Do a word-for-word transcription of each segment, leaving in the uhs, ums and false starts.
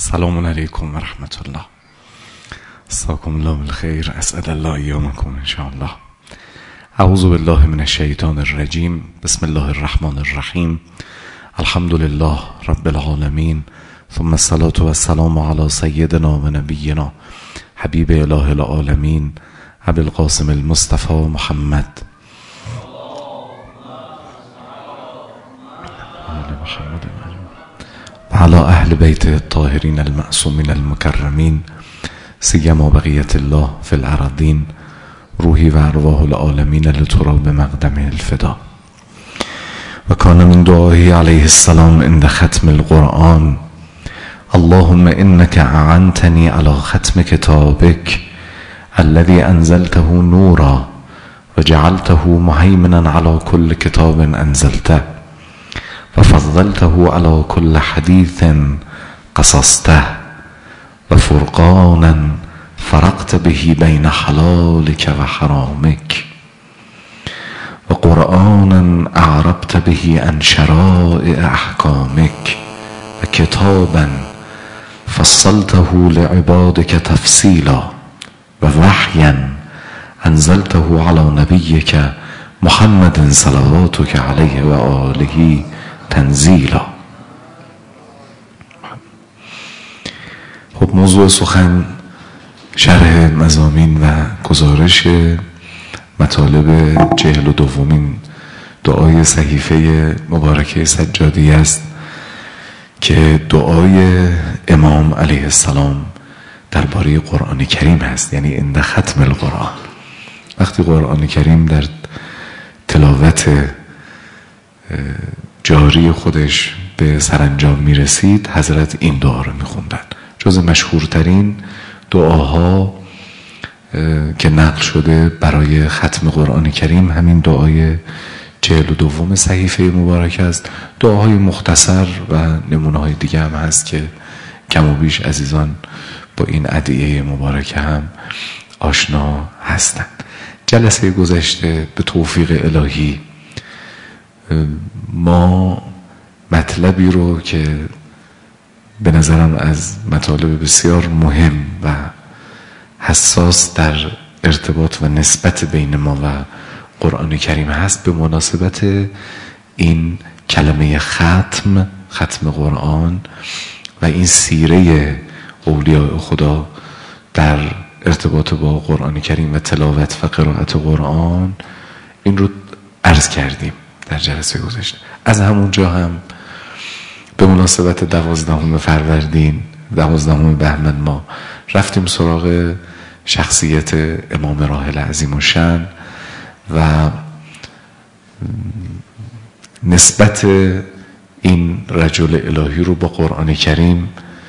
السلام علیکم و رحمت الله. استاکم الله بالخیر. اسعد الله ایامکم ان شاء الله. اعوذ بالله من الشیطان الرجیم. بسم الله الرحمن الرحیم. الحمد لله رب العالمین، ثم الصلاة و السلام علی سیدنا و نبینا حبیب اله العالمین ابی القاسم المصطفى محمد و علی اهل بیت الطاهرین المعصومین المکرمین سیما بقیت الله فی الارضین روحی و ارواح العالمین لتراب مقدمه الفدا. و کان من دعائه علیه السلام عند ختم القرآن: اللهم انك اعنتني على ختم كتابك الذي انزلته نورا وجعلته مهيمنا على كل كتاب انزلته وفضلته على كل حديث قصصته وفرقانا فرقت به بين حلالك وحرامك وقرآنا أعربت به عن شرائع أحكامك وكتابا فصلته لعبادك تفصيلا ووحيا أنزلته على نبيك محمد صلواتك عليه وآله تنزیلا. خب موضوع سخن شرح مضامین و گزارش مطالب چهل و دومین دعای صحیفه مبارکه سجادی است که دعای امام علیه السلام درباره قرآن کریم است، یعنی عند ختم القرآن. وقتی قرآن کریم در تلاوت جاری خودش به سرانجام می رسید، حضرت این دعا رو می خوندن. جز مشهورترین دعاها که نقل شده برای ختم قرآن کریم همین دعای چهل و دوم صحیفه مبارک است. دعاهای مختصر و نمونه های دیگه هم هست که کم و بیش عزیزان با این ادعیه مبارکه هم آشنا هستند. جلسه گذشته به توفیق الهی ما مطلبی رو که به نظرم از مطالب بسیار مهم و حساس در ارتباط و نسبت بین ما و قرآن کریم هست، به مناسبت این کلمه ختم ختم قرآن و این سیره اولیاء خدا در ارتباط با قرآن کریم و تلاوت و قرائت قرآن، این رو عرض کردیم در جلسه گذشته. از همونجا هم به مناسبت دوازدهم فروردین دوازدهم بهمن ما رفتیم سراغ شخصیت امام راحل عظیم الشأن و نسبت این رجل الهی رو با قرآن کریم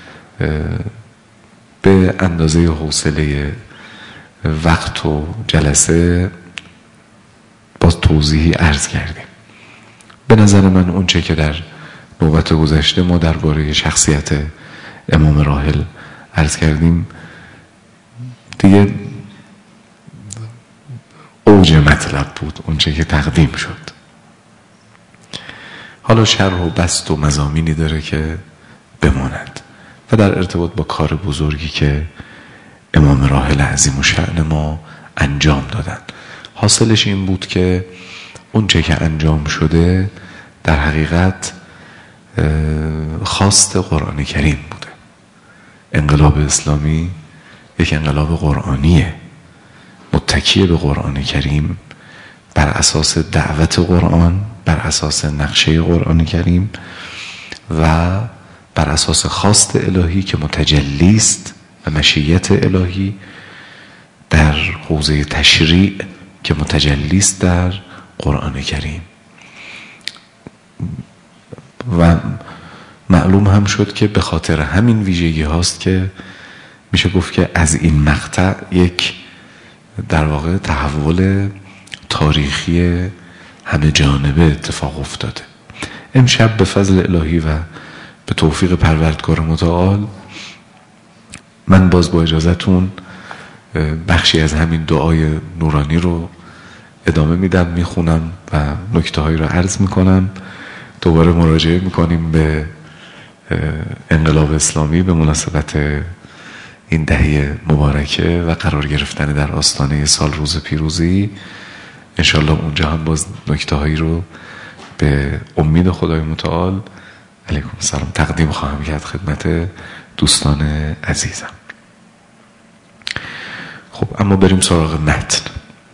به اندازه حوصله وقت و جلسه با توضیحی عرض کردیم. به نظر من اون چه که در نوبت گذشته ما درباره شخصیت امام راحل عرض کردیم دیگه اوج مطلب بود، اون چه که تقدیم شد. حالا شرح و بسط و مضامینی داره که بماند و در ارتباط با کار بزرگی که امام راحل عظیم الشأن ما انجام دادن. حاصلش این بود که اون چه که انجام شده در حقیقت خواست قرآن کریم بوده. انقلاب اسلامی یک انقلاب قرآنیه، متکی به قرآن کریم، بر اساس دعوت قرآن، بر اساس نقشه قرآن کریم و بر اساس خواست الهی که متجلی است و مشیت الهی در حوزه تشریع که متجلی است در قرآن کریم. و معلوم هم شد که به خاطر همین ویژگی هاست که میشه گفت که از این مقطع یک در واقع تحول تاریخی همه جانبه اتفاق افتاده. امشب به فضل الهی و به توفیق پروردگار متعال من باز با اجازهتون بخشی از همین دعای نورانی رو ادامه میدم، میخونم و نکته هایی رو عرض میکنم. دوباره مراجعه میکنیم به انقلاب اسلامی به مناسبت این دهه مبارکه و قرار گرفتن در آستانه سال روز پیروزی، انشالله اونجا هم باز نکته هایی رو به امید خدای متعال علیکم السلام تقدیم خواهم کرد خدمت دوستان عزیزم. خب اما بریم سراغ متن.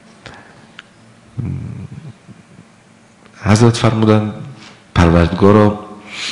حضرت فرمودن پروردگارا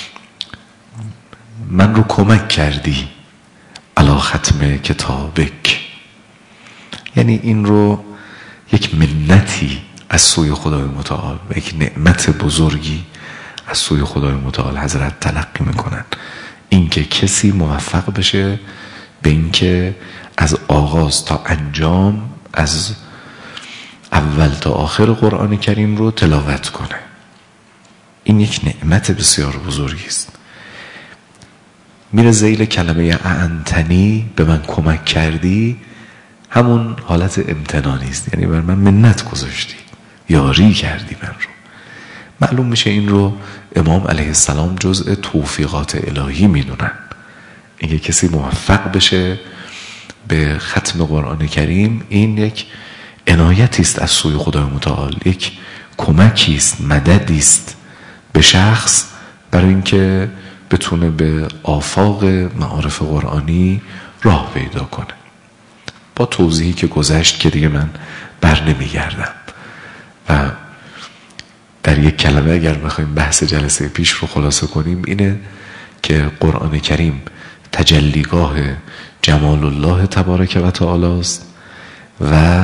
من رو کمک کردی علی ختم کتابک، یعنی این رو یک منتی از سوی خدای متعال و یک نعمت بزرگی از سوی خدای متعال حضرت تلقی میکنن، اینکه کسی موفق بشه به اینکه از آغاز تا انجام از اول تا آخر قرآن کریم رو تلاوت کنه. این یک نعمت بسیار بزرگی است. میره ذیل کلمه اعنتنی، به من کمک کردی، همون حالت امتنانی است، یعنی بر من منت گذاشتی، یاری کردی من رو. معلوم میشه این رو امام علیه السلام جزء توفیقات الهی میدونن. اینکه کسی موفق بشه به ختم قرآن کریم، این یک عنایتی است از سوی خدای متعال، یک کمکی است، مددی است به شخص برای اینکه بتونه به آفاق معارف قرآنی راه پیدا کنه. با توضیحی که گذشت که دیگه من بر نمیگردم و در یک کلمه اگر بخوایم بحث جلسه پیش رو خلاصه کنیم، اینه که قرآن کریم تجلیگاه جمال الله تبارک و تعالی است و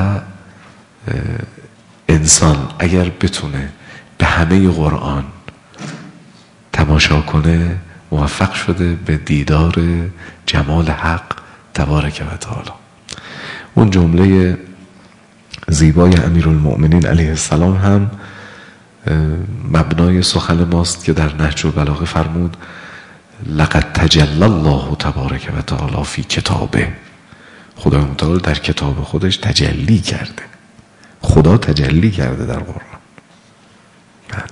انسان اگر بتونه به همه قرآن تماشا کنه موفق شده به دیدار جمال حق تبارک و تعالی. اون جمله زیبای امیرالمؤمنین علیه السلام هم مبنای سخن ماست که در نهج البلاغه فرمود لقد تجلی الله تبارک و تعالی فی کتابه. خدای متعال در کتاب خودش تجلی کرده، خدا تجلی کرده در قرآن. بله.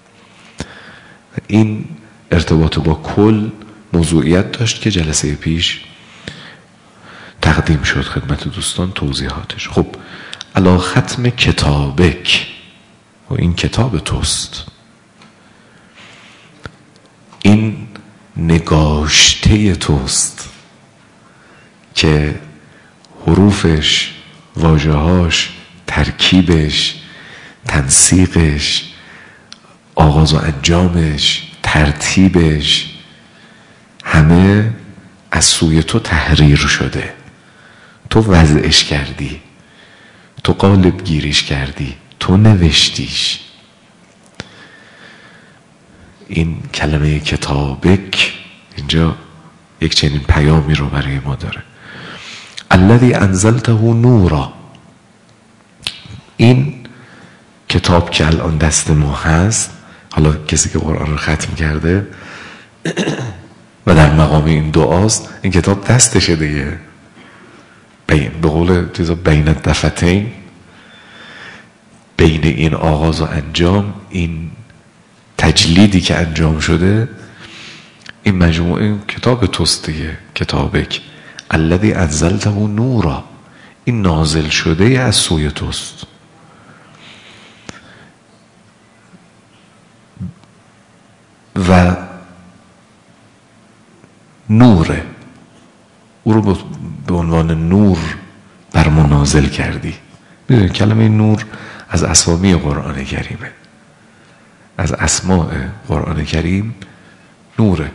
این ارتباط با کل موضوعیت داشت که جلسه پیش تقدیم شد خدمت دوستان توضیحاتش. خب علی ختم کتابک، و این کتاب توست، این نگاشته توست که حروفش، واژه‌هاش، ترکیبش، تنسیقش، آغاز و انجامش، ترتیبش همه از سوی تو تحریر شده. تو وضعش کردی، تو قالب گیریش کردی، تو نوشتیش. این کلمه کتابک اینجا یک چنین پیامی رو برای ما داره. الذی انزلته نورا، این کتاب که الان دست ما هست، حالا کسی که قرآن رو ختم کرده و در مقام این دعاست، این کتاب دستشه دیگه، به قول چیزا بین الدفتین، بین این آغاز و انجام، این تجلیدی که انجام شده، این مجموعه این کتاب توست دیگه. کتابک الذی انزلته نورا، این نازل شده از سوی توست. و نوره، او رو به عنوان نور بر ما نازل کردی. میدونید کلمه نور از اسامی قرآن کریمه، از اسماء قرآن کریم نوره.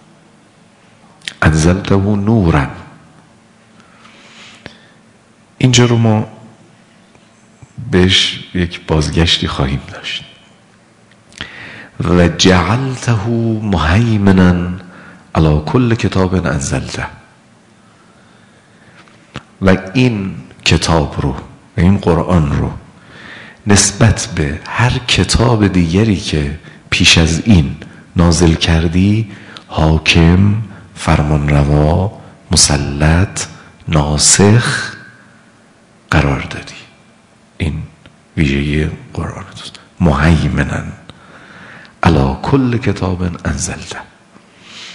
انزلته نورا، اینجا رو ما بهش یک بازگشتی خواهیم داشت. و جعلته مهیمنا علی کل کتاب انزلته، و این کتاب رو، این قرآن رو نسبت به هر کتاب دیگری که پیش از این نازل کردی حاکم، فرمانروا، مسلط، ناسخ قرار دادی. این ویژگی قرآن است. مهیمنا علی کل کتاب انزلته.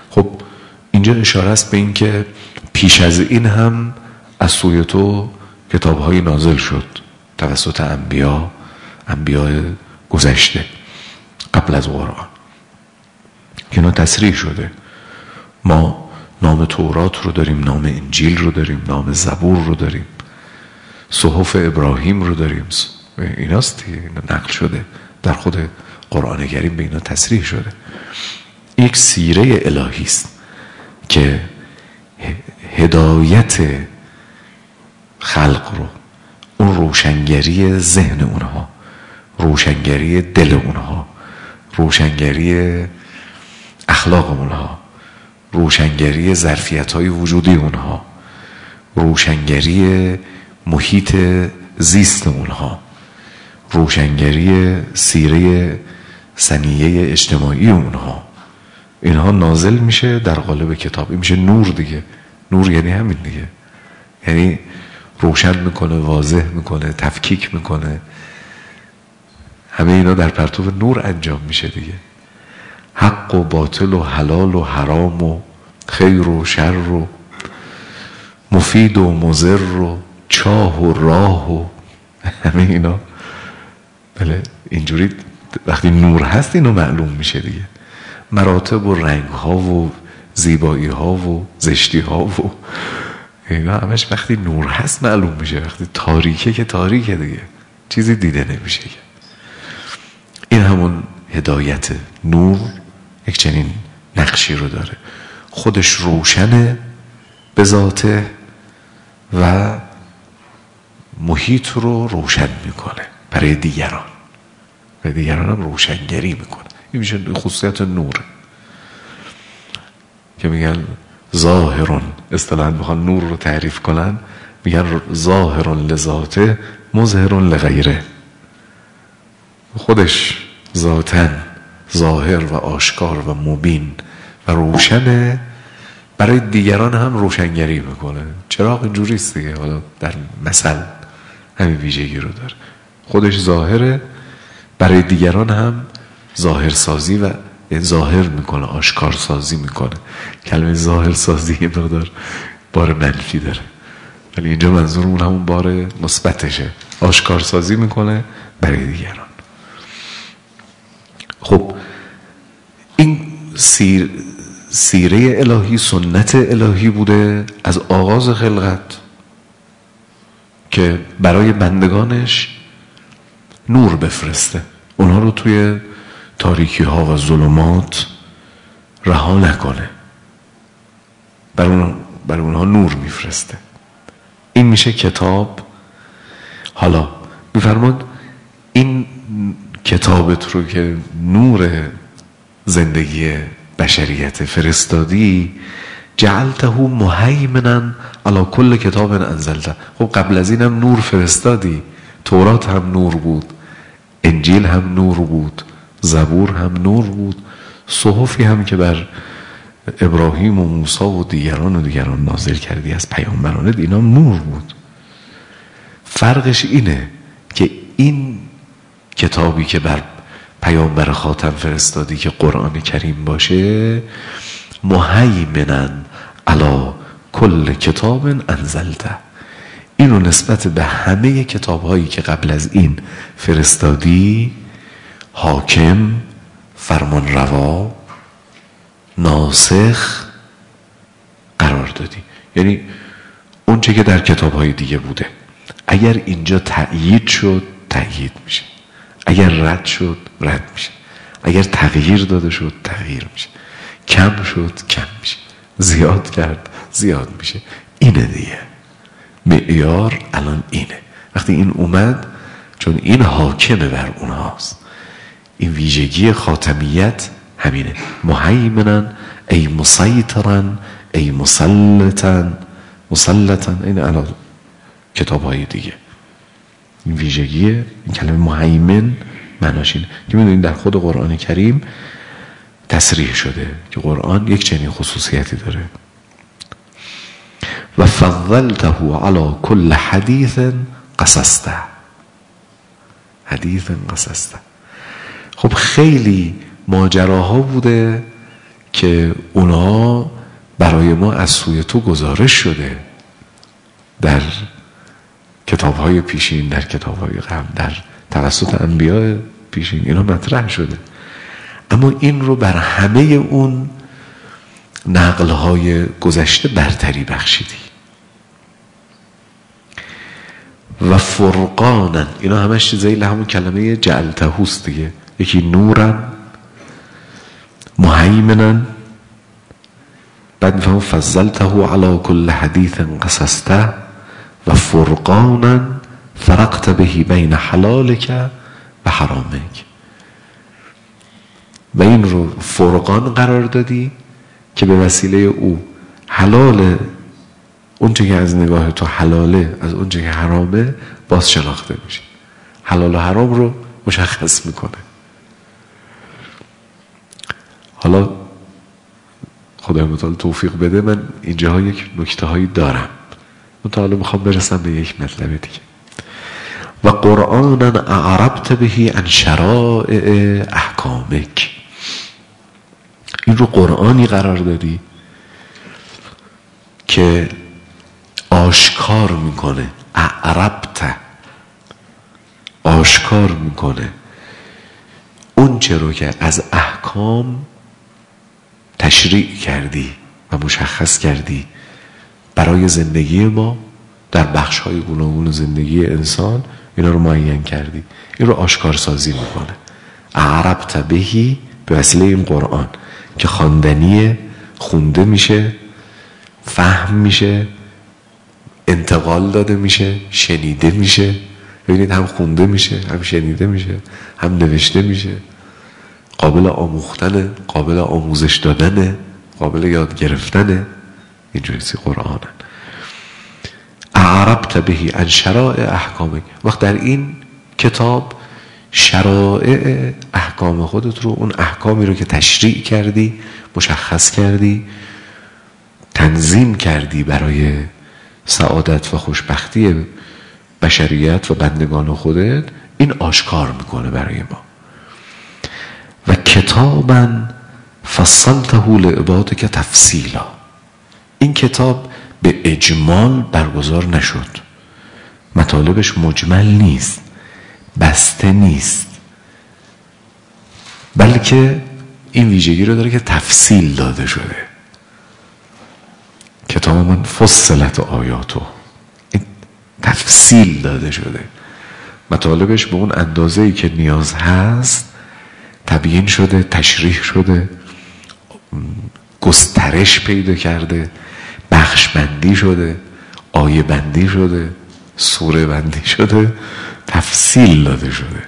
خب اینجا اشاره است به این که پیش از این هم از سوی تو کتاب‌های نازل شد توسط انبیا انبیاء گذشته قبل از قرآن که اینا تصریح شده. ما نام تورات رو داریم، نام انجیل رو داریم، نام زبور رو داریم، صحف ابراهیم رو داریم. ایناست اینا نقل شده در خود قرآن کریم، به اینا تصریح شده. یک سیره الهی است که هدایت خلق رو، اون روشنگری ذهن اونها، روشنگری دل اونها، روشنگری اخلاق اونها، روشنگری ظرفیت‌های وجودی اونها، روشنگری محیط زیست اونها، روشنگری سیره سنیه اجتماعی اونها، اینها نازل میشه در قالب کتاب. این میشه نور دیگه. نور یعنی همین دیگه، یعنی روشن میکنه، واضح میکنه، تفکیک میکنه. همه اینا در پرتو نور انجام میشه دیگه. حق و باطل و حلال و حرام و خیر و شر و مفید و مضر و چاه و راه و همه اینا. بله اینجوری وقتی نور هست اینو معلوم میشه دیگه. مراتب و رنگ ها و زیبایی ها و زشتی ها و اینا همش وقتی نور هست معلوم میشه. وقتی تاریکه که تاریکه دیگه، چیزی دیده نمیشه. این همون هدایت. نور یک چنین نقشی رو داره، خودش روشنه به ذاته و محیط رو روشن میکنه برای دیگران، برای دیگران هم روشنگری میکنه. این میشه خصوصیت نور که میگن ظاهرون، اصطلاحاً میخوان نور رو تعریف کنن میگن ظاهرون لذاته مظهرون لغیره. خودش ذاتاً ظاهر و آشکار و مبین و روشنه، برای دیگران هم روشنگری میکنه. چراغ اینجوری است دیگه. حالا در مثل همین ویژگی رو داره، خودش ظاهره، برای دیگران هم ظاهر سازی و ظاهر میکنه، آشکار سازی میکنه. کلمه ظاهر سازی یه مقدار بار منفی داره، ولی اینجا منظورمون همون بار مثبتشه. آشکار سازی میکنه برای دیگران. خب این سیر سیره الهی، سنت الهی بوده از آغاز خلقت که برای بندگانش نور بفرسته، اونها رو توی تاریکی ها و ظلمات رها نکنه، بر, اون بر اونها نور میفرسته. این میشه کتاب. حالا میفرماد این کتابت رو که نور زندگی بشریت فرستادی، جعلته مهیمنا علی کل کتاب انزلته. خب قبل از اینم نور فرستادی، تورات هم نور بود، انجیل هم نور بود، زبور هم نور بود، صحفی هم که بر ابراهیم و موسی و دیگران و دیگران نازل کردی از پیامبران، اینا نور بود. فرقش اینه که این کتابی که بر پیامبر خاتم فرستادی که قرآن کریم باشه، مهیمنا علی کل کتاب انزلته، اینو نسبت به همه کتاب هایی که قبل از این فرستادی حاکم، فرمان روا، ناسخ قرار دادی. یعنی اون چه که در کتاب های دیگه بوده، اگر اینجا تأیید شد تأیید میشه، اگر رد شد رد میشه، اگر تغییر داده شد تغییر میشه، کم شد کم میشه، زیاد کرد زیاد میشه. اینه دیگه معیار الان اینه. وقتی این اومد، چون این حاکمه بر اونهاست، این ویژگی خاتمیت همینه. مهیمنا ای مسیطرا ای مسلطا. مسلطا این الان کتاب های دیگه این ویژگیه. این کلمه مهیمن معناش اینه که میدونید در خود قرآن کریم تصریح شده که قرآن یک چنین خصوصیتی داره. و فضلته علی کل حدیث قصصته. حدیث قصصته. خب خیلی ماجراها بوده که اونا برای ما از سوی تو گزارش شده در کتاب‌های پیشین، در کتاب‌های قبل، در توسط انبیاء پیشین اینا مطرح شده، اما این رو بر همه اون نقل‌های گذشته برتری بخشیدی. و فرقانن، اینا همش زیل همون کلمه جعلتهوست دیگه، یکی نورن، مهیمنن، بعد میفهمون فضلته علی کل حدیث قصصته، و فرقانن فرقت بهی بین حلالک و حرامک، و این رو فرقان قرار دادی که به وسیله او حلال اونچه که از نگاه تو حلاله از اونچه که حرامه باز شناخته میشه، حلال و حرام رو مشخص میکنه. حالا خدای متعال توفیق بده، من اینجاها یک نکته هایی دارم، متعال میخوام برسم به یک مطلب دیگه. و قرآنا اعربت بهی عن شرائع احکامک، این رو قرآنی قرار دادی که آشکار میکنه، اعربت، آشکار میکنه اون چه رو که از احکام تشریع کردی و مشخص کردی برای زندگی ما در بخش های گوناگون زندگی انسان، اینا رو معین کردی، این رو آشکار سازی میکنه. اعربت بهی، به وسیله این قرآن که خواندنیه، خونده میشه، فهم میشه، انتقال داده میشه، شنیده میشه. ببینید هم خونده میشه، هم شنیده میشه، هم نوشته میشه، قابل آموختنه، قابل آموزش دادنه، قابل یاد گرفتنه. اینجوری قرآن اعربت بهی عن شرائع احکامک، وقت در این کتاب شرائع احکام خودت رو، اون احکامی رو که تشریع کردی، مشخص کردی، تنظیم کردی برای سعادت و خوشبختی بشریت و بندگان خودت، این آشکار میکنه برای ما. و کتابا فصلته لعبادک تفصیلا، این کتاب به اجمال برگزار نشد، مطالبش مجمل نیست، بسته نیست، بلکه این ویژگی رو داره که تفصیل داده شده. کتاب من فصلت آیاتو، این تفصیل داده شده، مطالبش به اون اندازه‌ای که نیاز هست تبیین شده، تشریح شده، گسترش پیدا کرده، بخش بندی شده، آیه بندی شده، سوره بندی شده، تفصیل داده شده.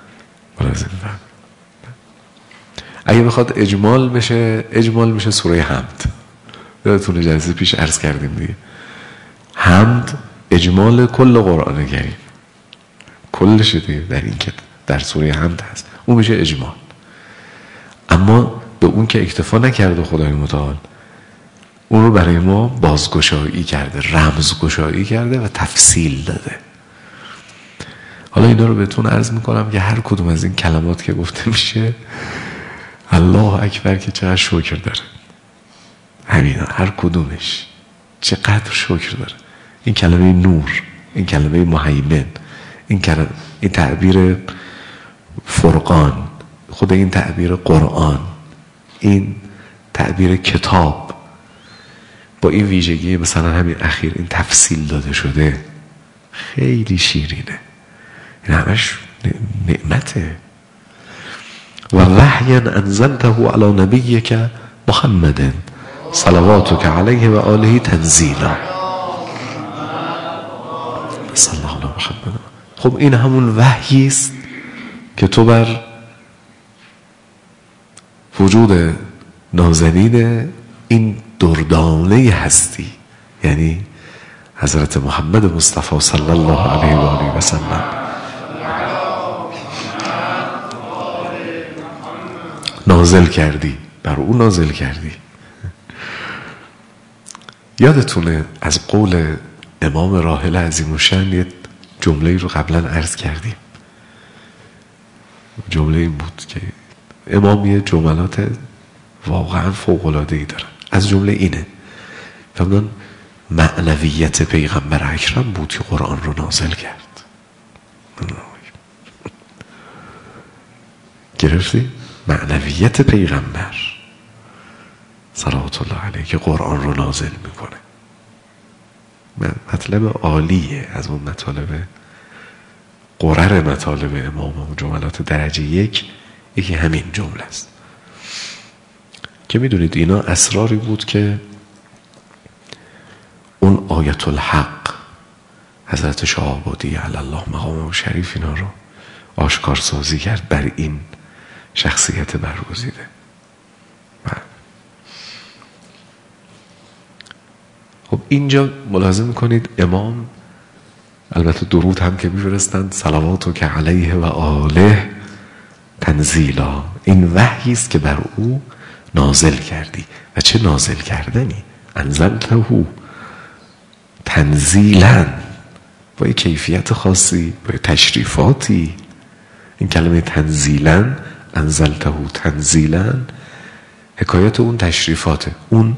اگه بخواد اجمال بشه، اجمال میشه سوره حمد. یادتونه جلسه پیش عرض کردیم دیگه، حمد اجمال کل قرآن کریم، کلش دیگه در این که در سوره حمد هست، اون میشه اجمال. اما به اون که اکتفا نکرده خدای متعال، اون رو برای ما بازگشایی کرده، رمزگشایی کرده و تفصیل داده. حالا اینا رو بهتون عرض میکنم که هر کدوم از این کلمات که گفته میشه، الله اکبر که چقدر شکر داره، همینا هر کدومش چقدر شکر داره. این کلمه نور، این کلمه مهیمن، این کلمه، این تعبیر فرقان، خود این تعبیر قرآن، این تعبیر کتاب، با این ویژگی مثلا همین اخیر این تفصیل داده شده، خیلی شیرینه. این همش نعمته. و وحیا انزلته علی نبیک محمد صلواتک علیه و آله تنزیلا. صلی الله علی محمد. خب این همون وحی است که تو بر وجود نازنین این دردانه هستی، یعنی حضرت محمد مصطفی صلی الله علیه و آله و سلم، نازل کردی، بر او نازل کردی. یادتونه از قول امام راحل عظیم الشأن یه جمله رو قبلا عرض کردیم. جمله این بود که امام یه جملات واقعا فوق‌العاده‌ای دارن. از جمله اینه فرمودن معنویت پیغمبر اکرم بود که قرآن رو نازل کرد. گرفتی؟ معنویت پیغمبر صلوات الله علیه که قرآن رو نازل میکنه. مطلب عالیه از اون مطالب قرر مطالب امام و جملات درجه یک یکی همین جمله است که میدونید اینا اسراری بود که اون آیت الحق حضرت شهابادی علی الله مقامه شریف اینا رو آشکار سازی کرد بر این شخصیت برگزیده. خب اینجا ملاحظه میکنید امام البته درود هم که میفرستند صلواتو که علیه و آله تنزیلا، این وحی است که بر او نازل کردی. و چه نازل کردنی؟ انزلته تنزیلا، با یک کیفیت خاصی، با تشریفاتی. این کلمه تنزیلا، انزلته تنزیلا، حکایت اون تشریفاته، اون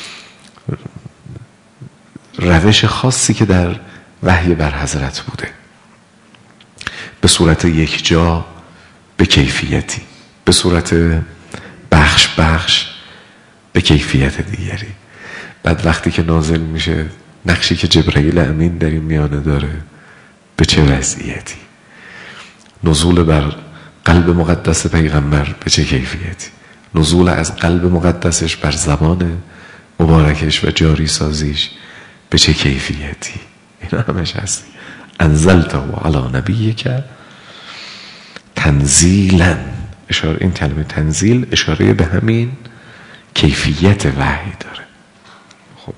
روش خاصی که در وحی بر حضرت بوده، به صورت یک جا، به کیفیتی، به صورت بخش بخش، به کیفیت دیگری. بعد وقتی که نازل میشه نقشی که جبرئیل امین در این میانه داره به چه وضعیتی، نزول بر قلب مقدس پیغمبر به چه کیفیتی، نزول از قلب مقدسش بر زبان مبارکش و جاری سازیش به چه کیفیتی. اینا همش هست. انزلته علی نبیک تنزیلا، اشاره، این کلمه تنزیل اشاره به همین کیفیت وحی داره. خب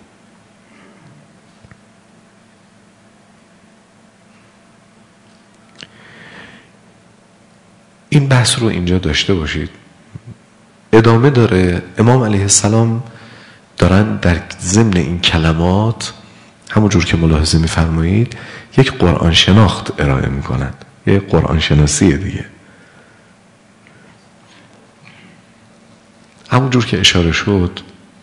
این بحث رو اینجا داشته باشید. ادامه داره. امام علیه السلام دارن در ضمن این کلمات همونجور که ملاحظه می‌فرمایید یک قرآن شناخت ارائه می‌کنند، یک قرآن شناسی دیگه. همونجور که اشاره شد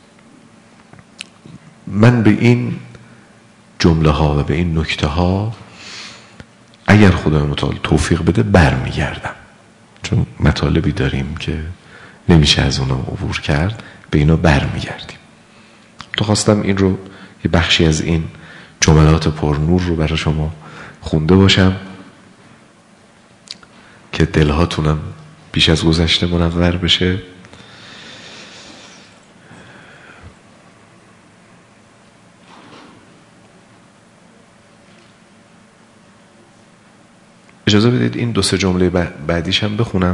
من به این جمله ها و به این نکته ها اگر خدای متعال توفیق بده برمیگردم، چون مطالبی داریم که نمیشه از اونا عبور کرد، به اینا برمیگردیم. تو خواستم این رو یه بخشی از این جملات پرنور رو برای شما خونده باشم که دلهاتونم بیش از گذشته منور بشه. اجازه بدید این دو سه جمله بعدیش هم بخونم.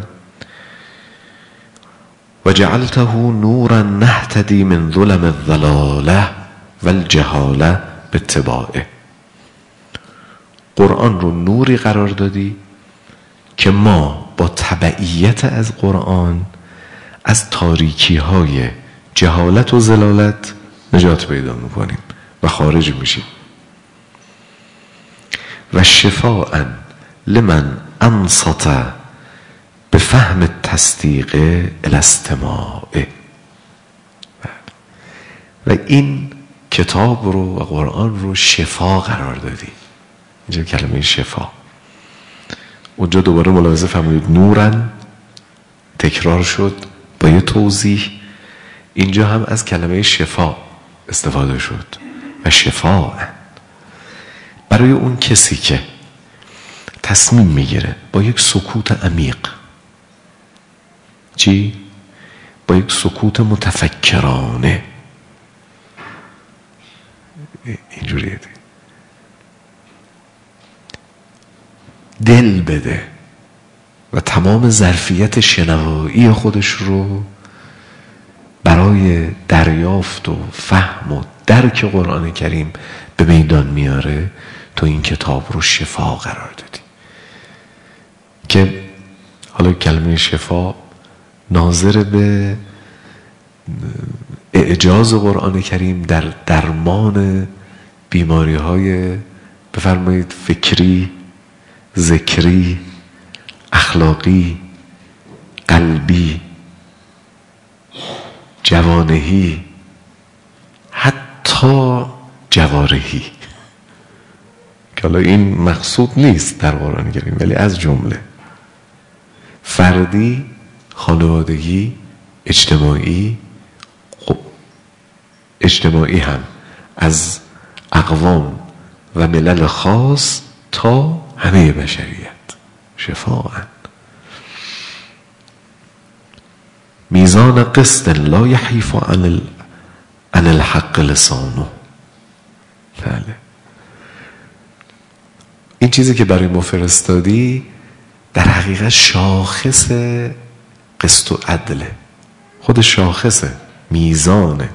و جعلته نورا نهتدی من ظلم الضلاله والجهاله باتباعه. قرآن رو نوری قرار دادی که ما با تبعیت از قرآن از تاریکی های جهالت و ضلالت نجات پیدا میکنیم و خارج میشیم. و شفاء لمن انصت به فهم تصدیق الاستماع. و این کتاب رو و قرآن رو شفا قرار دادی. اینجا کلمه شفا، اونجا دوباره ملاحظه فرمودید نورن تکرار شد با یه توضیح، اینجا هم از کلمه شفا استفاده شد. و شفا برای اون کسی که تصمیم میگیره با یک سکوت عمیق، چی؟ با یک سکوت متفکرانه، اینجوریه، دل بده و تمام ظرفیت شنوایی خودش رو برای دریافت و فهم و درک قرآن کریم به میدان میاره، تو این کتاب رو شفا قرار دادی. که حالا کلمه شفا ناظر به اعجاز قرآن کریم در درمان بیماری های بفرمایید فکری، ذکری، اخلاقی، قلبی جوانهی، حتی جوارهی، که حالا این مقصود نیست در قرآن کریم ولی از جمله فردی، خانوادگی، اجتماعی، خب اجتماعی هم از اقوام و ملل خاص تا همه بشریت شفاعاً. میزان قسط لا یحیف عن ال... عن الحق لسانه. بله، این چیزی که برای ما فرستادی در حقیقت شاخص قسط و عدله، خودش شاخصه، میزانه،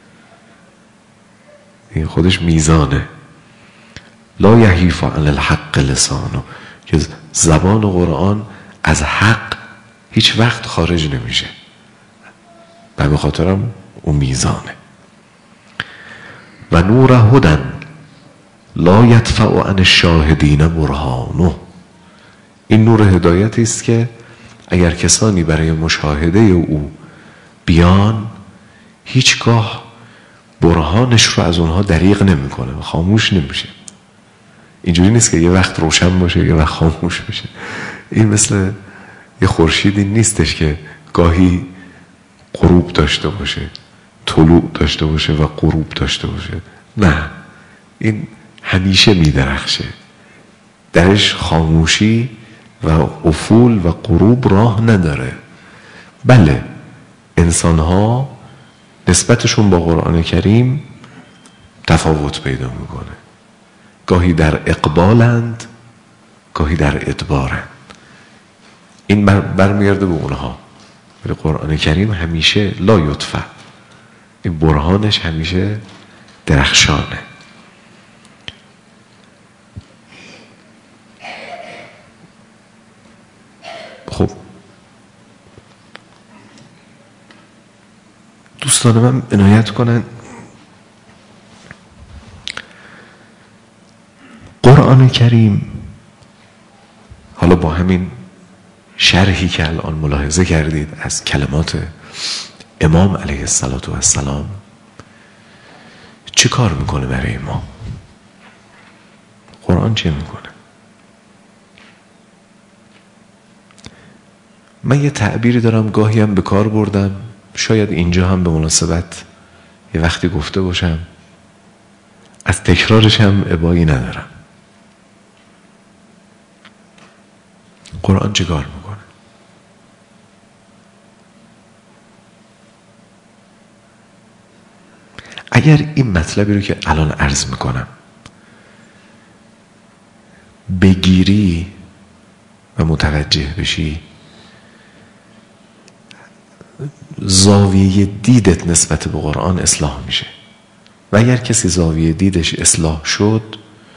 این خودش میزانه. لا یحیف عن الحق لسانه، که زبان قرآن از حق هیچ وقت خارج نمیشه، و به خاطرم اون میزانه. و نور هدن لا یدفع عن الشاهدین برهانه. این نور هدایتی است که اگر کسانی برای مشاهده او بیان، هیچگاه برهانش رو از اونها دریغ نمیکنه و خاموش نمیشه. اینجوری نیست که یه وقت روشن باشه یه وقت خاموش بشه. این مثل یه خورشیدی نیستش که گاهی غروب داشته باشه، طلوع داشته باشه و غروب داشته باشه. نه، این همیشه میدرخشه، درش خاموشی و افول و غروب راه نداره. بله، انسان ها نسبتشون با قرآن کریم تفاوت پیدا میکنه، گاهی در اقبالند گاهی در ادبارند. این بر برمیگرده به اونها، ولی قرآن کریم همیشه لا یطفع، این برهانش همیشه درخشانه. خب دوستان من عنایت کنن، قرآن کریم حالا با همین شرحی که الان ملاحظه کردید از کلمات امام علیه السلام چه کار میکنه برای ما؟ قرآن چه میکنه؟ من یه تعبیری دارم گاهی هم به کار بردم، شاید اینجا هم به مناسبت یه وقتی گفته باشم، از تکرارش هم ابایی ندارم. قرآن چه کار میکنه؟ اگر این مطلبی رو که الان عرض میکنم بگیری و متوجه بشی، زاویه دیدت نسبت به قرآن اصلاح میشه. و اگر کسی زاویه دیدش اصلاح شد،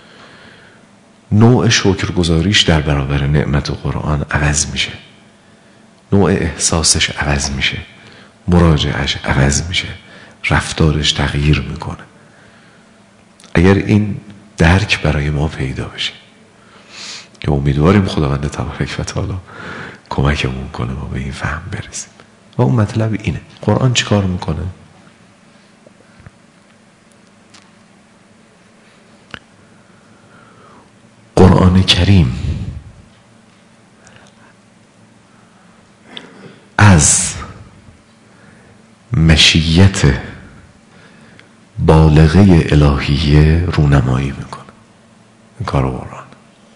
نوع شکرگزاریش در برابر نعمت قرآن عوض میشه، نوع احساسش عوض میشه، مراجعش عوض میشه، رفتارش تغییر میکنه. اگر این درک برای ما پیدا بشه، که امیدواریم خداوند تبارک و تعالی کمکمون کنه ما به این فهم برسیم. و اون مطلب اینه، قرآن چی کار میکنه؟ قرآن کریم از مشیت بالغه الهیه رونمایی میکنه. این کار قرآن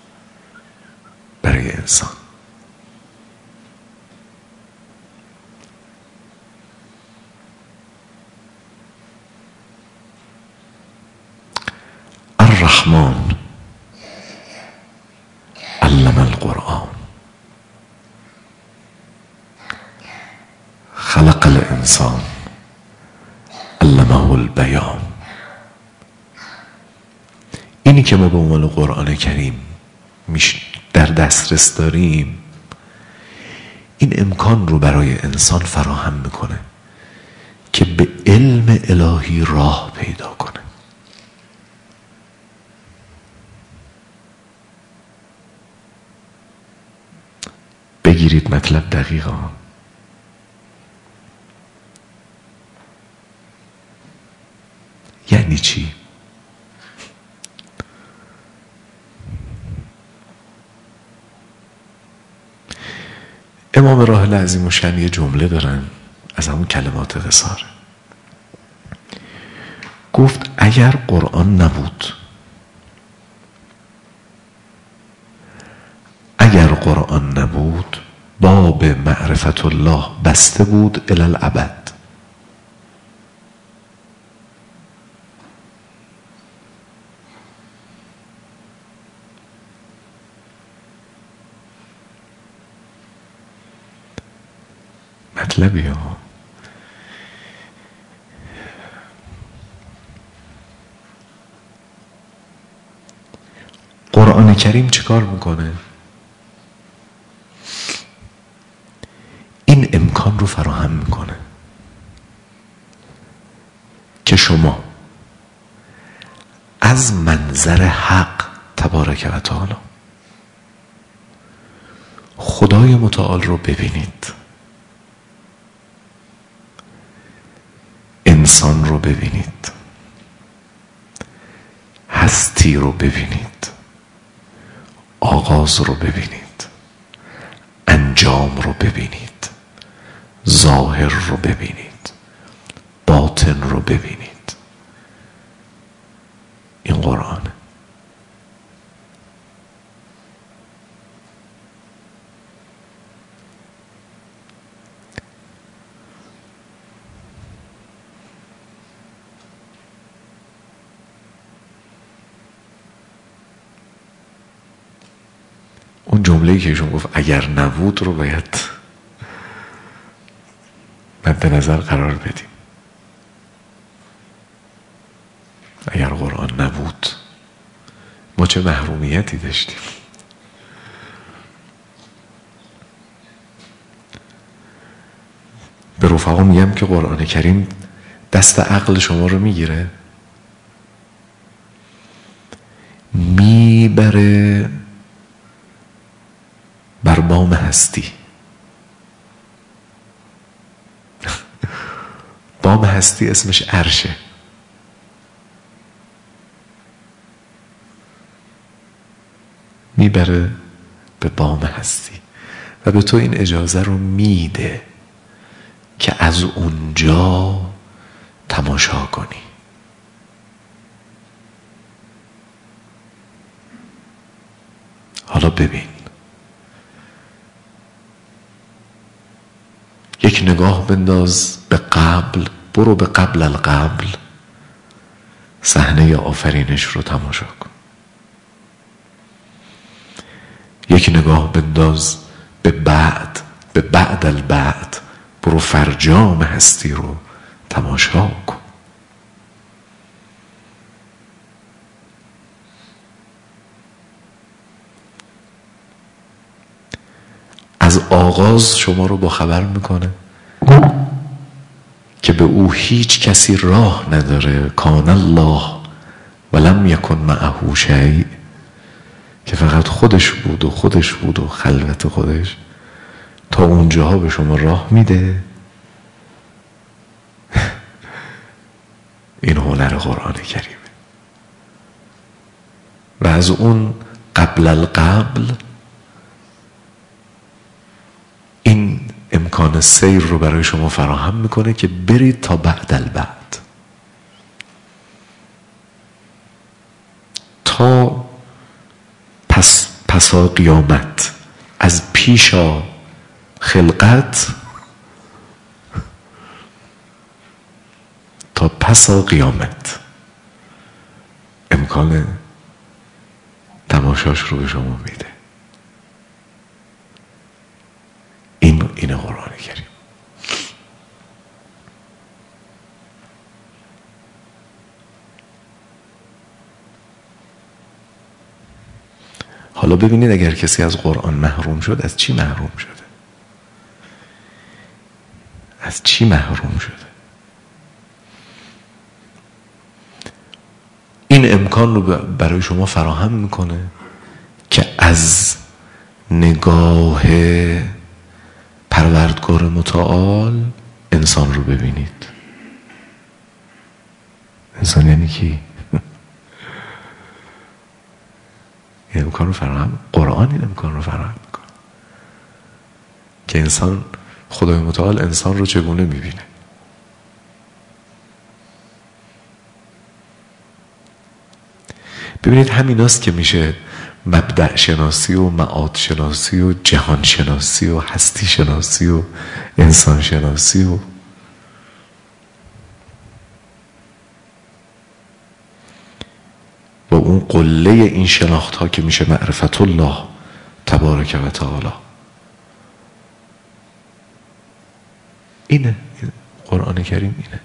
برای انسان. الرحمن علم القرآن خلق الانسان علمه البیان. اینی که ما به عنوان قرآن کریم در دسترس داریم، این امکان رو برای انسان فراهم میکنه که به علم الهی راه پیدا کنه. بگیرید مطلب دقیقا. یعنی چی؟ امام راحل عظیم الشأن یه جمله دارن از همون کلمات قصار، گفت اگر قرآن نبود، اگر قرآن نبود باب معرفت الله بسته بود الی الابد. مطلبی ها قرآن کریم چه کار میکنه؟ این امکان رو فراهم میکنه که شما از منظر حق تبارک و تعالی خدای متعال رو ببینید، انسان رو ببینید، هستی رو ببینید، آغاز رو ببینید، انجام رو ببینید، ظاهر رو ببینید، باطن رو ببینید. این قرآنه. اون جمله‌ای که ایشون گفت اگر نبود رو باید مد نظر قرار بدیم. اگر قرآن نبود ما چه محرومیتی داشتیم. به رفقا میگم که قرآن کریم دست عقل شما رو میگیره، میبره بر بام هستی. بام هستی اسمش عرشه. میبره به بام هستی و به تو این اجازه رو میده که از اونجا تماشا کنی. حالا ببین، یک نگاه بنداز به قبل، برو به قبل القبل، صحنه آفرینش رو تماشا کن. یک نگاه بنداز به بعد، به بعد البعد، برو فرجام هستی رو تماشا کن. از آغاز شما رو با خبر میکنه که به او هیچ کسی راه نداره. کان الله ولم یکن معه شیء، که فقط خودش بود و خودش بود و خلوت خودش. تا اونجاها به شما راه میده. این هنر قرآن کریمه. و از اون قبل القبل این امکان سیر رو برای شما فراهم میکنه که برید تا بعد البعد، تا پس پسا قیامت، از پیشا خلقت تا پسا قیامت امکان تماشاش رو به شما میده. این این قرآن کریم. حالا ببینید اگر کسی از قرآن محروم شد، از چی محروم شده؟ از چی محروم شده؟ این امکان رو برای شما فراهم میکنه که از نگاه پروردگار متعال انسان رو ببینید. انسان یعنی کی؟ این امکان رو فراهم، قرآن این امکان رو فراهم میکنه که انسان، خدای متعال انسان رو چگونه میبینه. ببینید همیناست که میشه مبدأ شناسی و معاد شناسی و جهان شناسی و هستی شناسی و انسان شناسی و با اون قله این شناخت ها که میشه معرفت الله تبارک و تعالی. اینه قرآن کریم، اینه.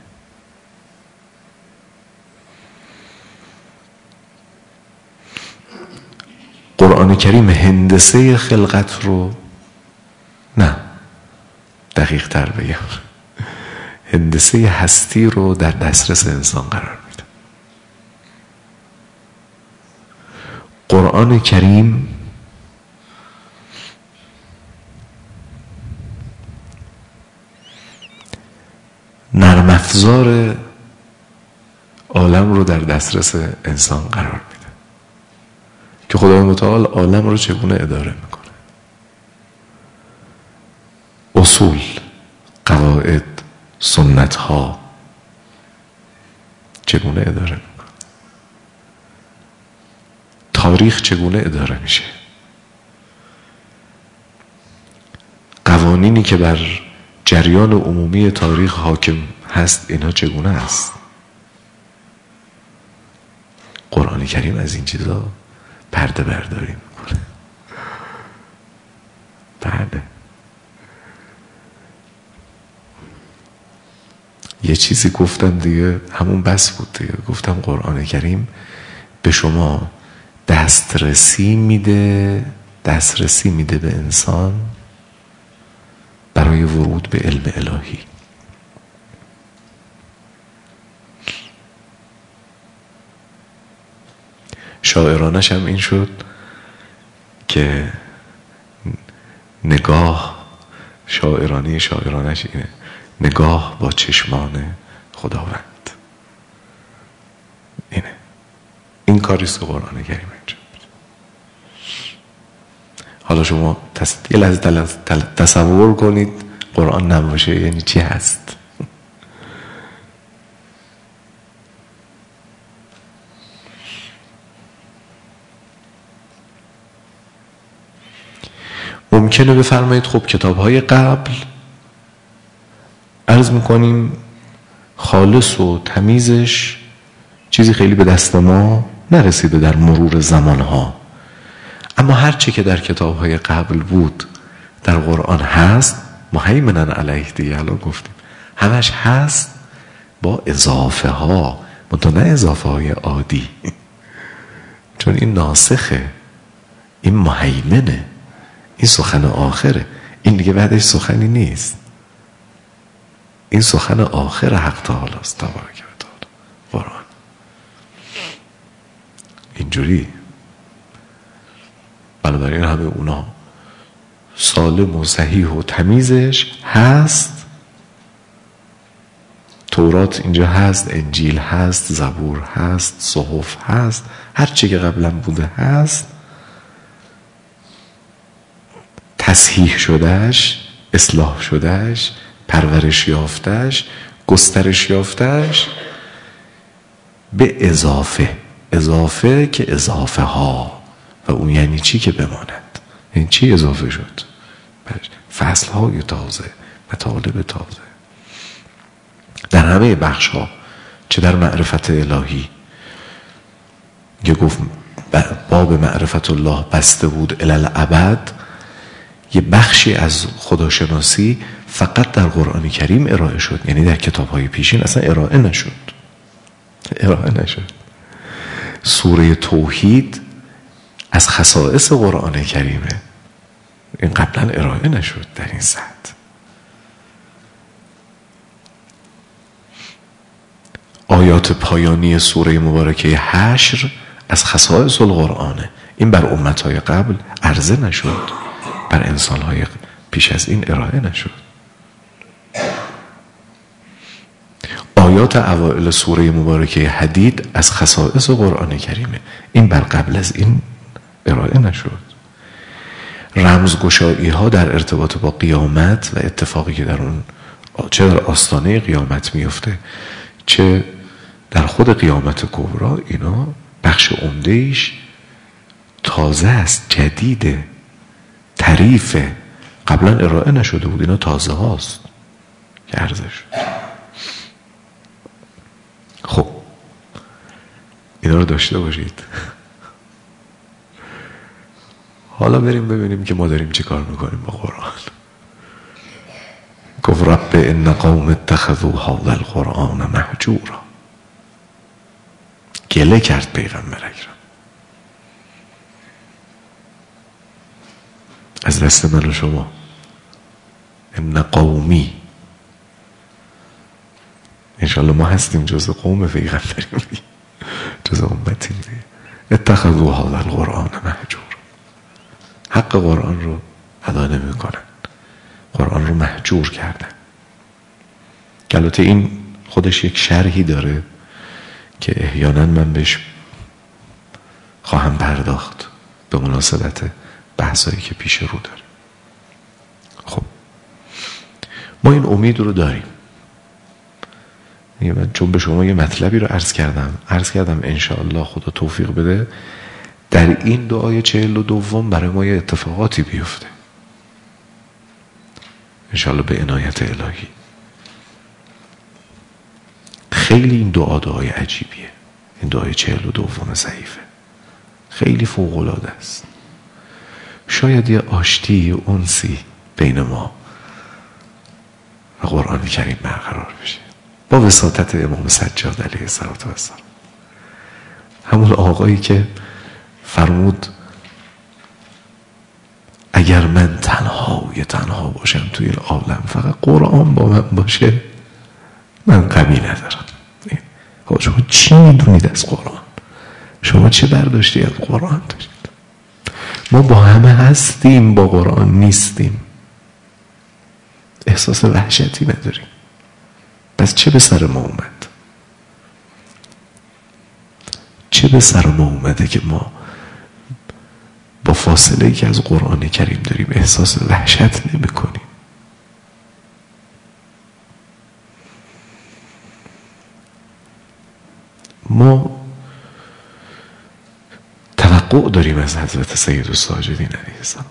قرآن کریم هندسه خلقت رو، نه دقیق تر بگم، هندسه هستی رو در دسترس انسان قرار میده. قرآن کریم نرم افزار عالم رو در دسترس انسان قرار میده که خدای متعال عالم رو چگونه اداره میکنه. اصول، قواعد، سنت ها چگونه اداره میکنه. تاریخ چگونه اداره میشه. قوانینی که بر جریان عمومی تاریخ حاکم هست اینها چگونه است. قرآن کریم از این چیزا پرده برداری میکنه. بله. یه چیزی گفتم دیگه، همون بس بود دیگه. گفتم قرآن کریم به شما دسترسی میده، دسترسی میده به انسان برای ورود به علم الهی. شاعرانش هم این شد که نگاه، شاعرانی شاعرانش اینه، نگاه با چشمان خداوند. اینه، این کاریست که قرآن کریم انجام میده. حالا شما تص... یه لحظه تصور کنید قرآن نباشه یعنی چی هست. ممکنه بفرمایید خب کتاب‌های قبل عرض میکنیم خالص و تمیزش چیزی خیلی به دست ما نرسیده در مرور زمانها، اما هرچه که در کتاب‌های قبل بود در قرآن هست، مهیمنن علیه دیگه الان گفتیم، همش هست با اضافه ها، منتها نه اضافه های عادی چون این ناسخه، این مهیمنه، این سخن آخره، این دیگه بعدش سخنی نیست، این سخن آخر حق تعالی است تبارک و تعالی. قرآن اینجوری، بنابراین همه اونا سالم و صحیح و تمیزش هست. تورات اینجا هست، انجیل هست، زبور هست، صحف هست، هر چی که قبلا بوده هست. تصحیح شدهش، اصلاح شدهش، پرورش یافتهش، گسترش یافتهش به اضافه، اضافه که اضافه ها. و اون یعنی چی که بماند؟ این چی اضافه شد؟ فصل های تازه، مطالب تازه در همه بخش ها، چه در معرفت الهی که گفت باب معرفت الله بسته بود الالعبد، یه بخشی از خداشناسی فقط در قرآن کریم ارائه شد، یعنی در کتاب های پیشین اصلا ارائه نشد ارائه نشد. سوره توحید از خصائص قرآن کریمه، این قبلا ارائه نشد در این سطح. آیات پایانی سوره مبارکه حشر از خصائص القرآنه، این بر امتهای قبل عرضه نشد، بر انسانهای پیش از این ارائه نشد. آیات اوائل سوره مبارکه حدید از خصائص قرآن کریمه. این بر قبل از این ارائه نشد. رمزگشایی ها در ارتباط با قیامت و اتفاقی که در اون چه در آستانه قیامت میفته چه در خود قیامت کبرا، اینا بخش عمده‌ایش تازه است، جدیده، طریفه، قبلا ارائه نشده بود. اینا تازه هاست که عرضه شد. خب اینا رو داشته باشید. حالا بریم ببینیم که ما داریم چه کار میکنیم با قرآن. گفت رب ان قوم اتخذوا هذا القرآن مهجورا. گله کرد پیغمبر اکرم از دست من و شما. ان قومی، انشاءالله ما هستیم جز قوم پیغمبریم، جز امتیم. اتخذوا هذا القرآن مهجورا. حق قرآن رو ادا نمی کنن، قرآن رو مهجور کردن. البته این خودش یک شرحی داره که احیانا من بهش خواهم پرداخت به مناسبت بحثایی که پیش رو داره. خب ما این امید رو داریم. من چون به شما یه مطلبی رو عرض کردم عرض کردم انشاءالله خدا توفیق بده در این دعای چهل و دوم برای ما یه اتفاقاتی بیفته انشاءالله به عنایت الهی. خیلی این دعا دعای عجیبیه. این دعای چهل و دوم ضعیفه، خیلی فوق‌العاده است. شاید یه آشتی، انسی بین ما و قرآن کریم برقرار بشه با وساطت امام سجاد علیه السلام، همون آقایی که فرمود اگر من تنها یه تنها باشم توی این عالم فقط قرآن با من باشه من غمی ندارم. شما چی میدونید از قرآن؟ شما چه برداشتی از قرآن دارید؟ ما با همه هستیم، با قرآن نیستیم. احساس وحشتی نداریم. پس چه به سر ما اومد؟ چه به سر ما اومده که ما با فاصله ای که از قرآن کریم داریم احساس وحشت نمی کنیم؟ ما توقع داریم از حضرت سید الساجدین علیه السلام.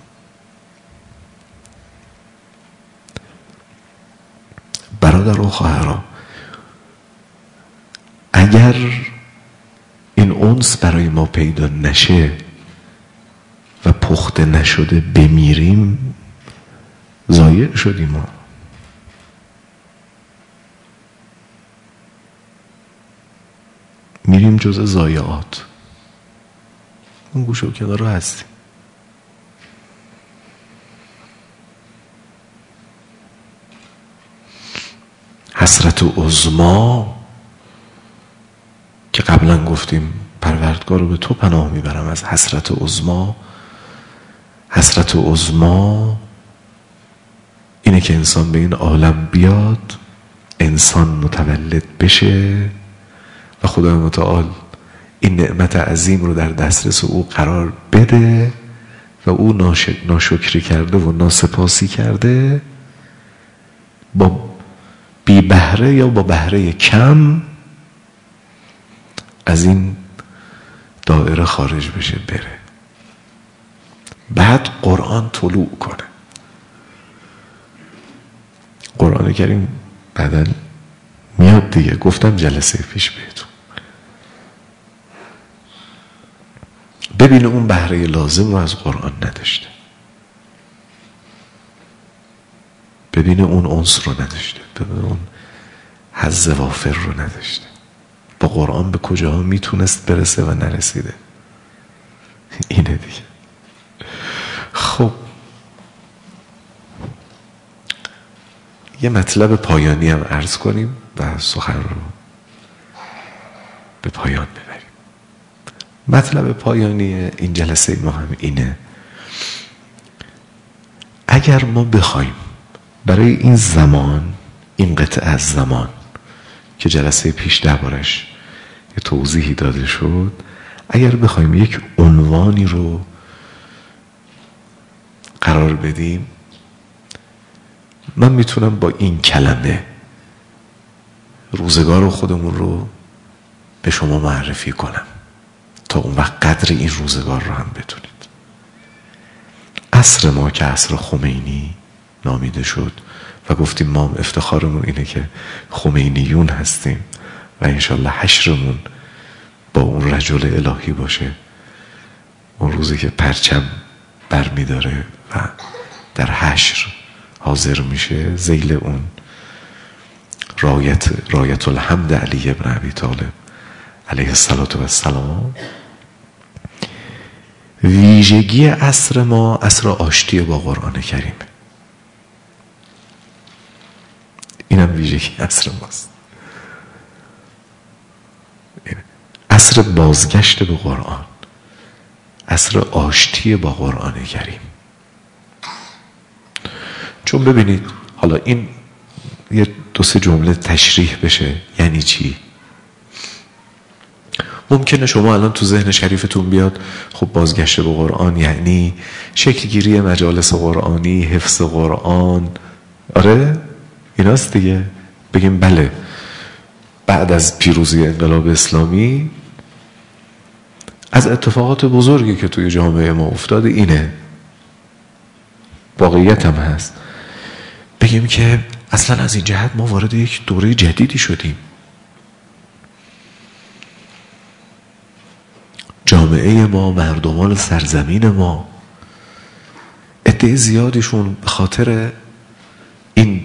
برادر و خواهران، اگر این انس برای ما پیدا نشه و پخته نشده بمیریم ضایع شدیم. ما میریم جز ضایعات. اون گوشه و کنار رو هستیم. حسرت عظما که قبلا گفتیم پروردگار رو به تو پناه میبرم از حسرت عظما. حسرت عظما اینه که انسان به این عالم بیاد، انسان متولد بشه و خدای متعال این نعمت عظیم رو در دسترس او قرار بده و او ناشکری کرده و ناسپاسی کرده، با بی بهره یا با بهره کم از این دایره خارج بشه بره. بعد قرآن طلوع کنه. قرآن کریم بعداً میاد دیگه، گفتم جلسه پیش بهتون. ببینه اون بهره لازم رو از قرآن نداشته، ببینه اون انس رو نداشته، ببینه اون حظ وافر رو نداشته. با قرآن به کجا میتونست برسه و نرسیده. اینه دیگه. خب یه مطلب پایانی هم عرض کنیم و سخن رو به پایان ببریم. مطلب پایانی این جلسه ما هم اینه: اگر ما بخوایم برای این زمان، این قطعه از زمان که جلسه پیش دربارش یه توضیحی داده شد، اگر بخوایم یک عنوانی رو قرار بدیم، من میتونم با این کلمه روزگار خودمون رو به شما معرفی کنم تا اون وقت قدر این روزگار رو هم بدونید. عصر ما که عصر خمینی نامیده شد و گفتیم ما هم افتخارمون اینه که خمینیون هستیم و انشالله حشرمون با اون رجل الهی باشه، اون روزی که پرچم برمی داره و در حشر حاضر میشه زیل اون رایت رایت الحمد علی ابن ابی طالب علیه السلام. ویژگی عصر ما عصر آشتی با قرآن کریمه. اینم ویژگی عصر ماست، عصر بازگشت به قرآن، عصر آشتی با قرآن کریم. چون ببینید حالا این یه دو سه جمله تشریح بشه. یعنی چی؟ ممکنه شما الان تو ذهن شریفتون بیاد خب بازگشت به قرآن یعنی شکلگیری مجالس قرآنی، حفظ قرآن. آره ایناست دیگه. بگیم بله، بعد از پیروزی انقلاب اسلامی از اتفاقات بزرگی که توی جامعه ما افتاده اینه، واقعیت هم هست. بگیم که اصلا از این جهت ما وارد یک دوره جدیدی شدیم. جامعه ما، مردمان سرزمین ما، عده زیادشون به خاطر این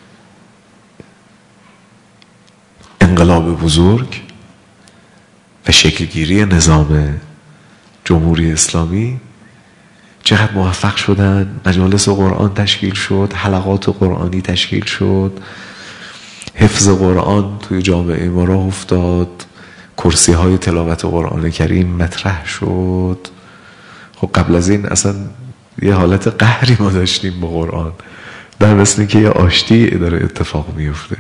انقلاب بزرگ و شکلگیری نظام جمهوری اسلامی چقدر موفق شدن. مجالس قرآن تشکیل شد، حلقات قرآنی تشکیل شد، حفظ قرآن توی جامعه ما راه افتاد، کرسی های تلاوت قرآن کریم مطرح شد. خب قبل از این اصلا یه حالت قهری ما داشتیم با قرآن، در مثل این که یه آشتی داره اتفاق میفته.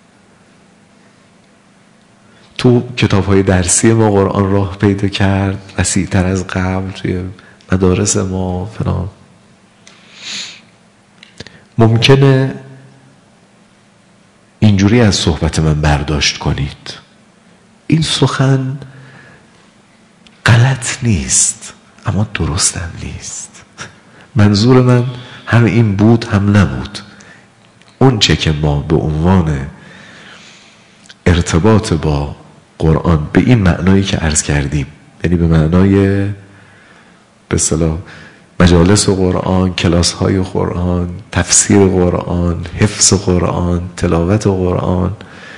تو کتاب های درسی ما قرآن راه پیدا کرد، وسیع تر از قبل توی مدارس ما فلان. ممکنه اینجوری از صحبت من برداشت کنید این سخن غلط نیست اما درست هم نیست. منظور من هم این بود هم نبود. اون چه که ما به عنوان ارتباط با قرآن به این معنایی که عرض کردیم، یعنی به معنای به اصطلاح مجالس قرآن، کلاس های قرآن، تفسیر قرآن، حفظ قرآن، تلاوت قرآن،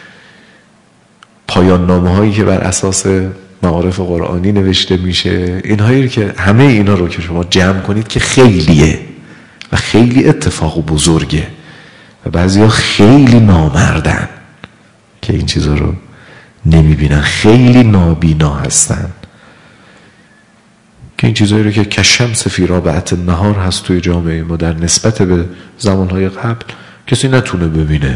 پایان نامه هایی که بر اساس معارف قرآنی نوشته میشه، اینهایی که همه اینا رو که شما جمع کنید که خیلیه و خیلی اتفاق بزرگه و بعضی ها خیلی نامردن که این چیزا رو نمیبینن، خیلی نابینا هستن که این چیزایی رو که کشمس فی رابعة النهار هست توی جامعه ما در نسبت به زمانهای قبل کسی نتونه ببینه.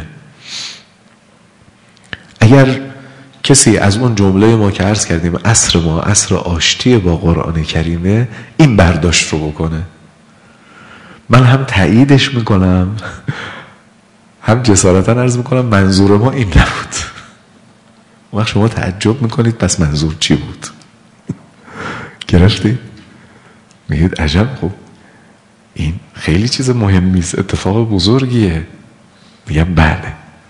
اگر کسی از اون جمله ما که عرض کردیم عصر ما عصر آشتی با قرآن کریمه این برداشت رو بکنه، من هم تاییدش میکنم هم جسارتا عرض میکنم منظور ما این نبود. وقت شما تعجب میکنید پس منظور چی بود؟ گرفتی؟ میگید عجب، خب این خیلی چیز مهمی است، اتفاق بزرگیه. میگم بله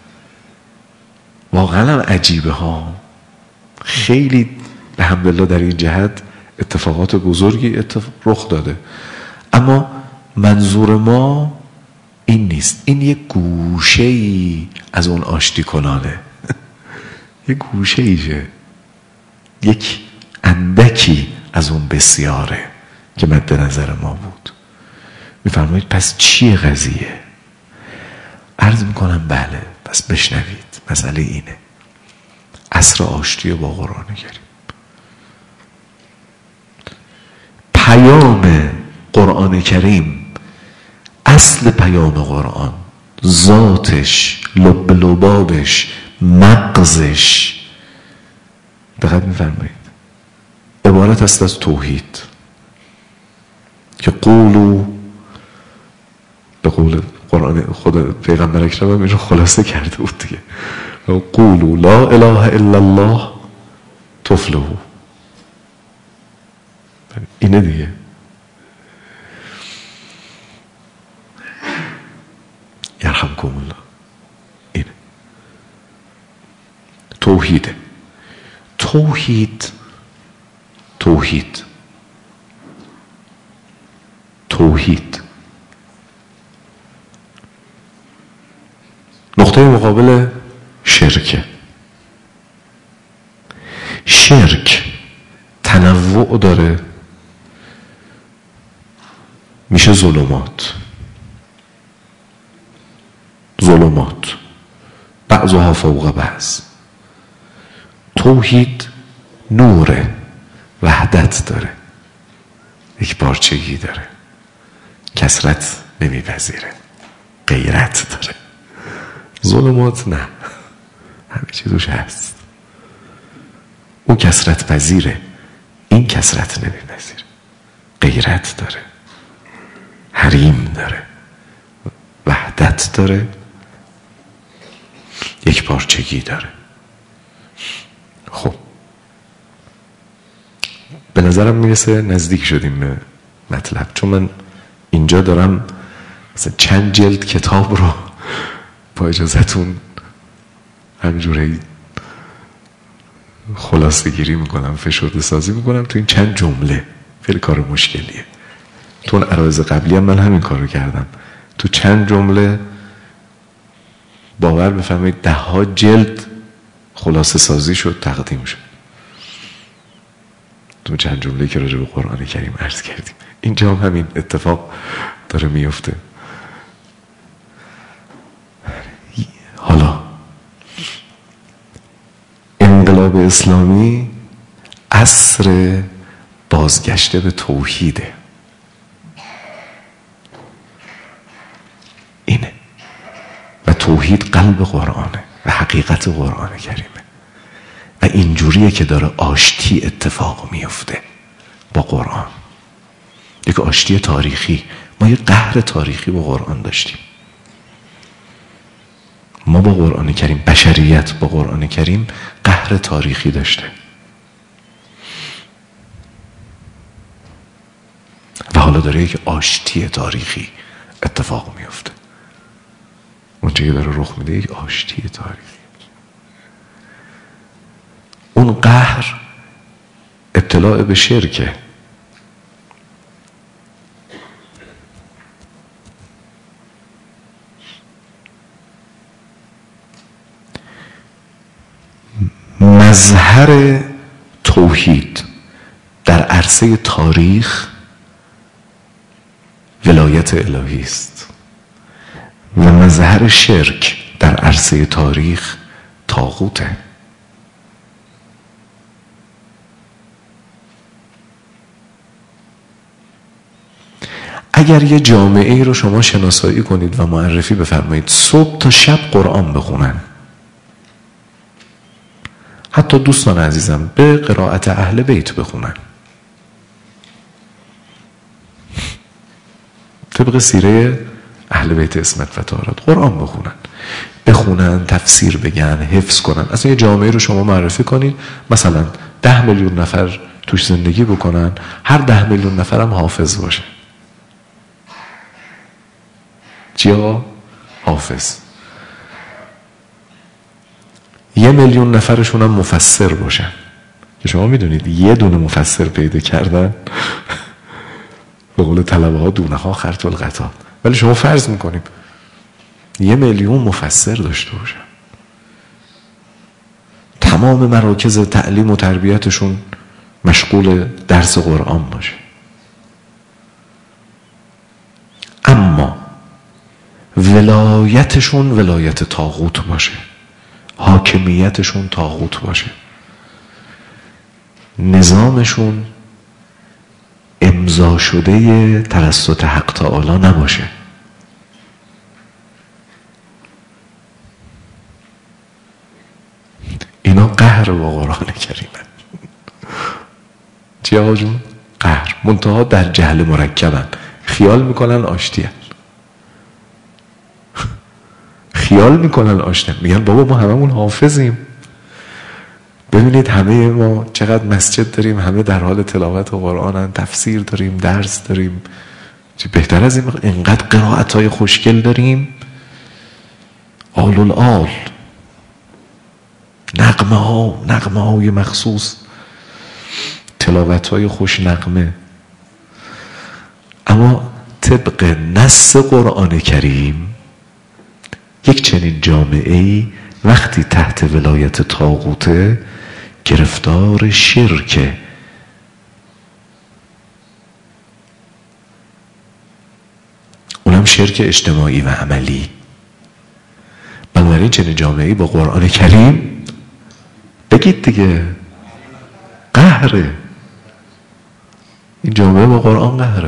واقعا هم عجیبه ها، خیلی الحمدلله در این جهت اتفاقات بزرگی اتفاق رخ داده، اما منظور ما این نیست. این یک گوشه‌ای از اون آشتی کنانه یک گوشه‌ایشه، یک اندکی از اون بسیاره که مد نظر ما بود. میفرمایید پس چیه قضیه؟ عرض میکنم بله، پس بشنوید. مسئله اینه، عصر آشتی با قرآن کریم. پیام قرآن کریم، اصل پیام قرآن، ذاتش، لب لبابش، مغزش، دقت می‌فرمایید، عبارت است از توحید که قولو، به قول قرآن خود پیغمبر اکرم هم این رو خلاصه کرده بود دیگه، قولو لا اله الا الله تفلحوا، اینه دیگه. یرحمکم الله. اینه توحیده. توحید توحید توحید نقطه مقابل شرکه. شرک تنوع داره، میشه ظلمات ظلمات بعضها فوق بعض. توحید نوره، وحدت داره، یک پارچگی داره، کثرت نمیپذیره، غیرت داره. ظلمات نه، همه چی توش هست. اون کثرت پذیره، این کثرت نمیپذیره، غیرت داره، حریم داره، وحدت داره، یک پارچگی داره. خب به نظرم میرسه نزدیک شدیم به مطلب، چون من اینجا دارم مثلا چند جلد کتاب رو با اجازتون همینجوری خلاصه گیری میکنم، فشرده سازی میکنم تو این چند جمله. خیلی کار مشکلیه. تو اون عرایض قبلی هم من همین کار رو کردم، تو چند جمله باور بفرمایید ده ها جلد خلاصه سازی شد، تقدیم شد تو چند جمله که راجع به قرآن کریم عرض کردیم. اینجا هم همین اتفاق داره میفته. حالا انقلاب اسلامی عصر بازگشته به توحیده. اینه و توحید قلب قرآنه و حقیقت قرآن کریمه و اینجوریه که داره آشتی اتفاق میفته با قرآن. یک آشتی تاریخی. ما یک قهر تاریخی با قرآن داشتیم. ما با قرآن کریم، بشریت با قرآن کریم قهر تاریخی داشته و حالا داره یک آشتی تاریخی اتفاق میفته. اونجا که داره رخ میده یک آشتی تاریخی. اون قهر ابتلاع به شرکه. مظهر توحید در عرصه تاریخ ولایت الهی است و مظهر شرک در عرصه تاریخ طاغوته. اگر یه جامعه ای رو شما شناسایی کنید و معرفی بفرمایید صبح تا شب قرآن بخونن، حتی دوستان عزیزم به قرائت اهل بیت بخونن، طبق سیره اهل بیت عصمت و طهارت قرآن بخونن، بخونن، تفسیر بگن، حفظ کنن. اصلا یه جامعه رو شما معرفی کنید مثلا ده میلیون نفر توش زندگی بکنن، هر ده میلیون نفر هم حافظ باشه. چیا؟ حافظ. یه میلیون نفرشون هم مفسر باشن که شما میدونید یه دونه مفسر پیدا کردن به قول طلبه ها دونه ها خرط القطا، ولی شما فرض میکنیم یه میلیون مفسر داشته باشن، تمام مراکز تعلیم و تربیتشون مشغول درس قرآن باشه، اما ولایتشون ولایت طاغوت باشه، حاکمیتشون طاغوت باشه، نظامشون امضا شده توسط حق تعالی نباشه. قهر با قرآن کریمه. چی آقا جون؟ قهر. منتها در جهل مرکبن، خیال میکنن آشتیه، خیال میکنن آشتیه، میگن بابا ما هممون حافظیم، ببینید همه ما چقدر مسجد داریم، همه در حال تلاوت و قرآنن، تفسیر داریم، درس داریم، چه بهتر از این، اینقدر قرائت های خوشگل داریم، آل الآل، نغمه ها، نغمه های مخصوص، تلاوت های خوش نغمه. اما طبق نص قرآن کریم یک چنین جامعه‌ای وقتی تحت ولایت طاغوته گرفتار شرکه. اونم شرک اجتماعی و عملی. بنابراین چنین جامعه‌ای با قرآن کریم بگید دیگه قهره. این جامعه با قرآن قهره.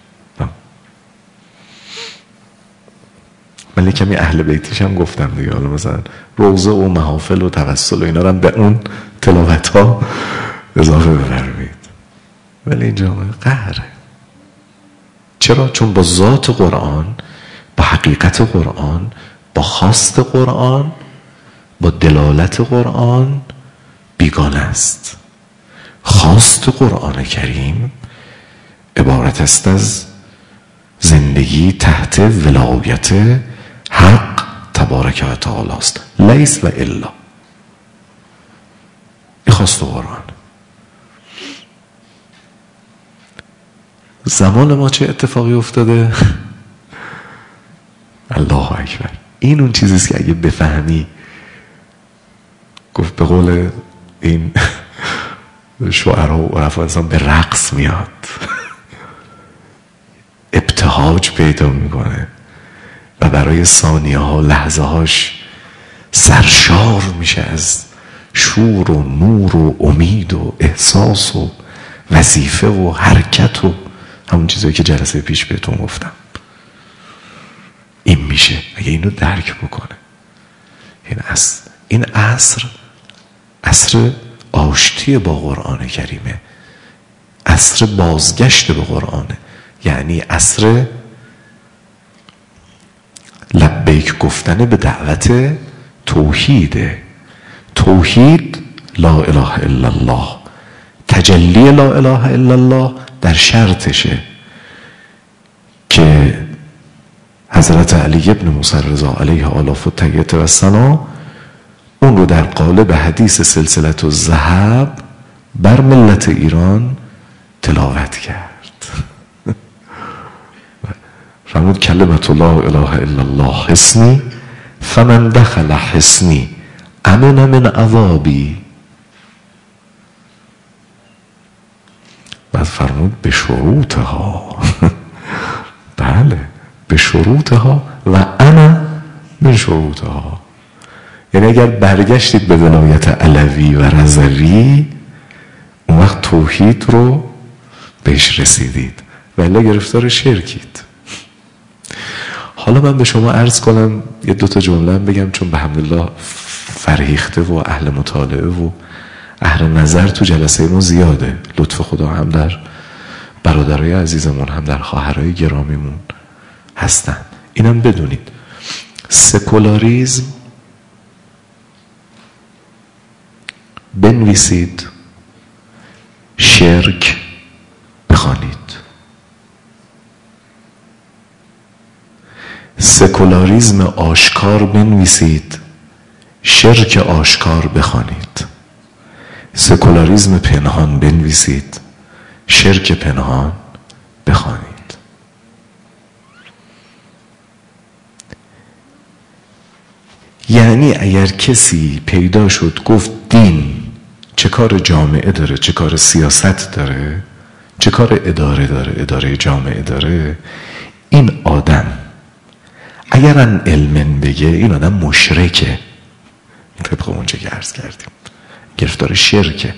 من کمی اهل بیتیش هم گفتم دیگه، حالا مثلا روضه و محافل و توسل و اینا رو هم به اون تلاوت ها اضافه بفرمایید، ولی این جامعه قهره. چرا؟ چون با ذات قرآن، با حقیقت قرآن، با خواست قرآن، با دلالت قرآن بیگانه است. خواست قرآن کریم عبارت است از زندگی تحت ولایت حق تبارک و تعالی است، لیس و الا. این خواست قرآن. زمان ما چه اتفاقی افتاده؟ الله اکبر. این اون چیزیست که اگه بفهمی، گفت به قول این شعرها و عرفا، انسان به رقص میاد، ابتهاج پیدا میکنه و برای ثانیه ها لحظه هاش سرشار میشه از شور و نور و امید و احساس و وظیفه و حرکت و همون چیزایی که جلسه پیش بهتون گفتم. این میشه اگه اینو درک بکنه. این عصر این عصر عصر آشتی با قرآن کریمه، عصر بازگشت به قرآنه، یعنی عصر لبیک گفتن به دعوت توحیده. توحید لا اله الا الله، تجلی لا اله الا الله در شرطشه که حضرت علی ابن موسی رضا علیه آلاف التحیة و الثنا اون رو در قالب حدیث سلسله الذهب بر ملت ایران تلاوت کرد. فرمود کلمت لا اله الا الله حصنی فمن دخل حصنی امن من عذابی. بعد فرمود به شروطها بله به شروطها و انا من شروطها. یعنی اگر برگشتید به ولایت علوی و رضوی اون وقت توحید رو بهش رسیدید، ولی گرفتار شرکید. حالا من به شما عرض کنم یه دوتا جمله بگم، چون به حمدالله فرهیخته و اهل مطالعه و اهل نظر تو جلسه ما زیاده. لطف خدا هم در برادرای عزیزمون هم در خواهرای گرامیمون هستن. اینم بدونید سکولاریزم بنویسید، شرک بخوانید. سکولاریزم آشکار بنویسید، شرک آشکار بخوانید. سکولاریزم پنهان بنویسید، شرک پنهان بخوانید. یعنی اگر کسی پیدا شد گفت دین چه کار جامعه داره، چه کار سیاست داره، چه کار اداره داره، اداره جامعه داره، این آدم اگر ان علمن بگه این آدم مشرکه. طبق اونچه که عرض کردیم گرفتار شرکه.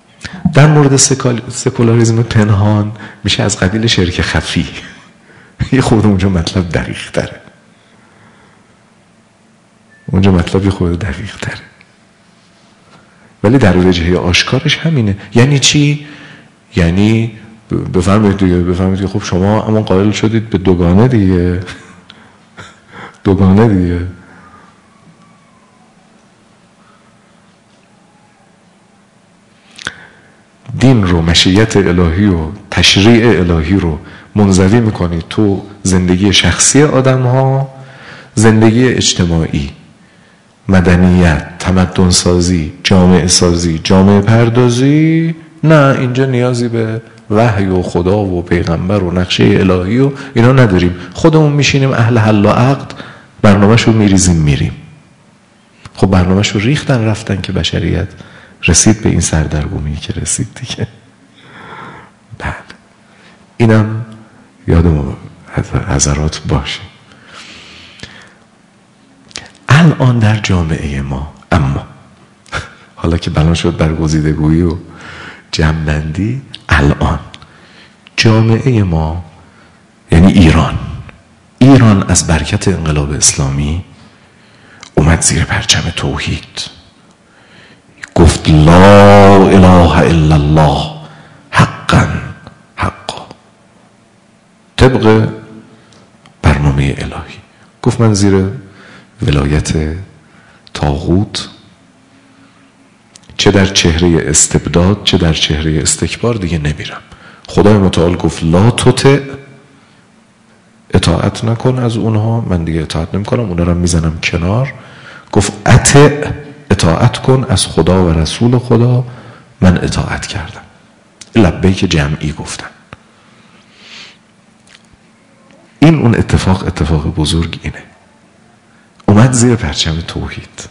در مورد سکولاریزم پنهان میشه از قبیل شرک خفی. یه خورده اونجا مطلب دقیق تره، اونجا مطلب یه خورده دقیق تره، ولی در وجهه آشکارش همینه. یعنی چی؟ یعنی بفهمید دیگه، بفهمید که خب شما اما قائل شدید به دوگانه دیگه، دوگانه دیگه. دین رو، مشیت الهی و تشریع الهی رو منزوی میکنید تو زندگی شخصی آدم ها، زندگی اجتماعی، مدنیت، تمدن سازی، جامعه سازی، جامعه پردازی، نه اینجا نیازی به وحی و خدا و پیغمبر و نقشه الهی و اینا نداریم، خودمون میشینیم اهل حل و عقد، برنامه‌شو میریزیم میریم. خب برنامه‌شو ریختن رفتن که بشریت رسید به این سردرگمی که رسید دیگه. بله اینم یادم حضرات باشه. الان در جامعه ما، اما حالا که بنا شد برگزیدگویی و جمع‌بندی، الان جامعه ما یعنی ایران ایران از برکت انقلاب اسلامی اومد زیر پرچم توحید، گفت لا اله الا الله حقا حقا، طبق برنامه الهی. گفت من زیر ولایت طاغوت، چه در چهره استبداد چه در چهره استکبار، دیگه نمیرم. خدای متعال گفت لا تطع، اطاعت نکن از اونها، من دیگه اطاعت نمی کنم، اونها رو میزنم کنار. گفت اطع، اطاعت کن از خدا و رسول خدا، من اطاعت کردم. لبیک جمعی گفتن. این اون اتفاق اتفاق بزرگ اینه، اومد زیر پرچم توحید.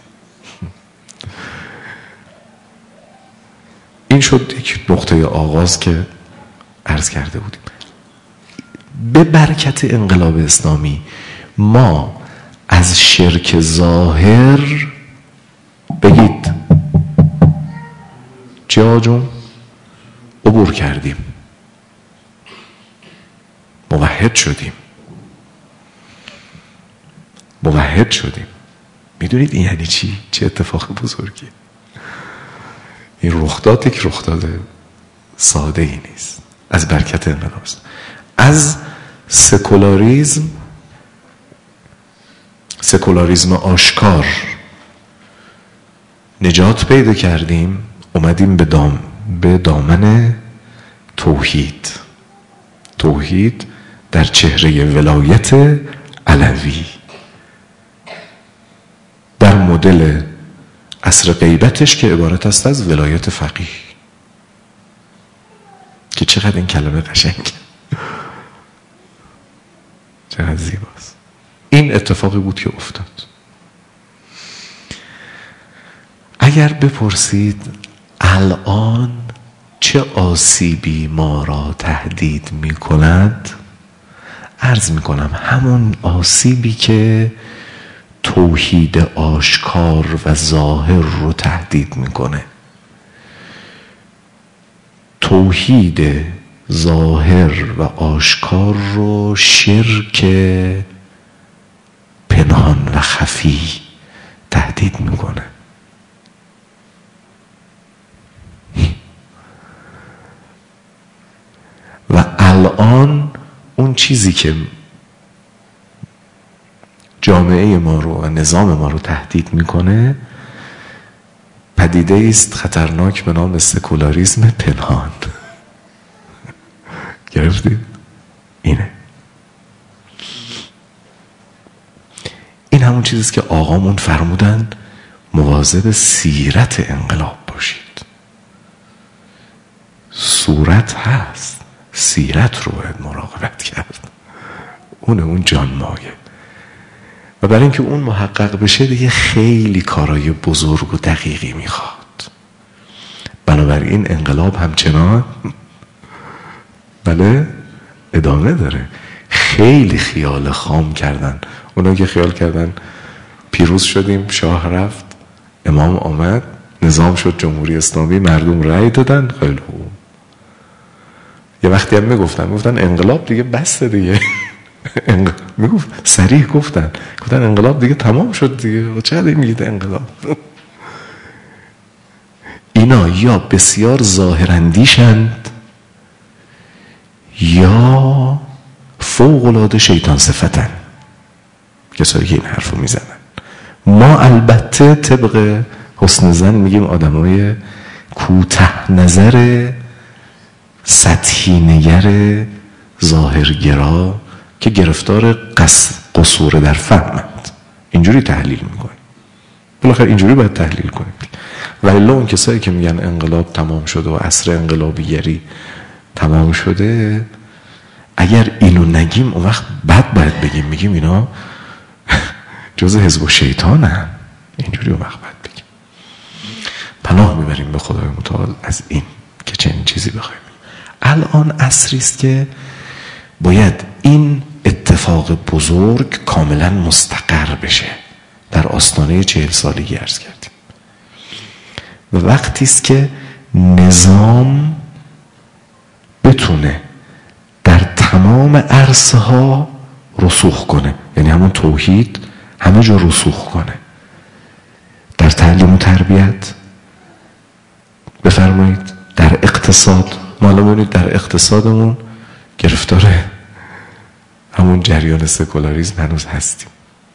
این شد یک نقطه آغاز که عرض کرده بودیم. به برکت انقلاب اسلامی ما از شرک ظاهر، بگید چه جون، عبور کردیم، موحد شدیم موحد شدیم. میدونید این یعنی چی؟ چه اتفاق بزرگی. این رخداد یک رخداد ساده ای نیست، از برکت انقلاب است. از سکولاریزم، سکولاریزم آشکار نجات پیدا کردیم، اومدیم به دام به دامن توحید. توحید در چهره ولایت علوی، در مدل عصر غیبتش که عبارت است از ولایت فقیه، که چقدر این کلمه قشنگه، چقدر زیباست. این اتفاقی بود که افتاد. اگر بپرسید الان چه آسیبی ما را تهدید می کند، عرض می کنم همون آسیبی که توحید آشکار و ظاهر رو تهدید میکنه. توحید ظاهر و آشکار رو شرک پنهان و خفی تهدید میکنه. و الان اون چیزی که جامعه ما رو و نظام ما رو تهدید میکنه پدیده است خطرناک به نام سکولاریسم پنهان. گرفتید؟ اینه. این همون چیزیست که آقامون فرمودن مواظب سیرت انقلاب باشید. صورت هست، سیرت رو باید مراقبت کرد. اونه اون جان مایه. و برای اینکه اون محقق بشه دیگه خیلی کارهای بزرگ و دقیقی میخواد. بنابراین انقلاب همچنان بله ادامه داره. خیلی خیال خام کردن اونا که خیال کردن پیروز شدیم، شاه رفت، امام آمد، نظام شد جمهوری اسلامی، مردم رأی دادن، خیلی خوب. یه وقتی هم میگفتن میگفتن انقلاب دیگه بسته دیگه میگفت صریح گفتن گفتن انقلاب دیگه تمام شد دیگه، چه میگید انقلاب؟ اینا یا بسیار ظاهراندیشند یا فوق‌العاده شیطان صفتن کسایی که این حرفو میزنن. ما البته طبق حسن زن میگیم آدمای کوته نظر، سطحی نگر، ظاهرگرا که گرفتار قصور در فهمند، اینجوری تحلیل میکنیم. بالاخره اینجوری باید تحلیل کنیم. ولی اون کسایی که میگن انقلاب تمام شده و عصر انقلابیگری تمام شده، اگر اینو نگیم اون وقت بعد باید بگیم، میگیم اینا جز حزب و شیطانن، اینجوری اون وقت باید بگیم. پناه میبریم به خدای متعال از این که چنین چیزی بخوایم. الان عصری است که باید این اتفاق بزرگ کاملا مستقر بشه. در آستانه چهل سالگی عرض کردیم و وقتی است که نظام بتونه در تمام عرصه ها رسوخ کنه، یعنی همون توحید همه جا رسوخ کنه. در تعلیم و تربیت بفرمایید، در اقتصاد، ما الان ببینید در اقتصادمون گرفتار همون جریان سکولاریسم هنوز هستیم.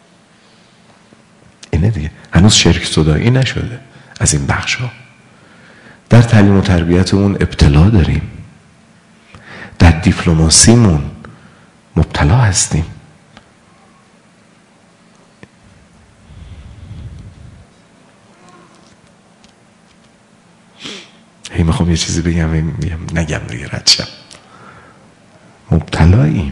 اینه دیگه، هنوز شرک زدایی نشده از این بخش ها. در تعلیم و تربیتمون ابتلا داریم، در دیپلماسیمون مبتلا هستیم. هی میخوام یه چیزی بگم میگم نگم دیگه رد شم. مبتلاییم.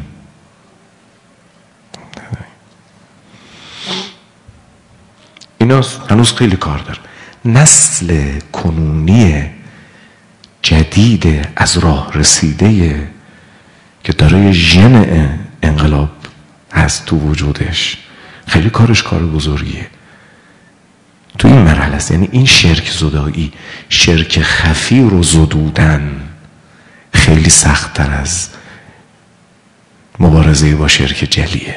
اینا هنوز خیلی کار داره. نسل کنونی جدید از راه رسیده که داره ژن انقلاب هست تو وجودش، خیلی کارش کار بزرگیه تو این مرحله است. یعنی این شرک زدایی، شرک خفی رو زدودن خیلی سخت تر از مبارزه با شرک جلیه.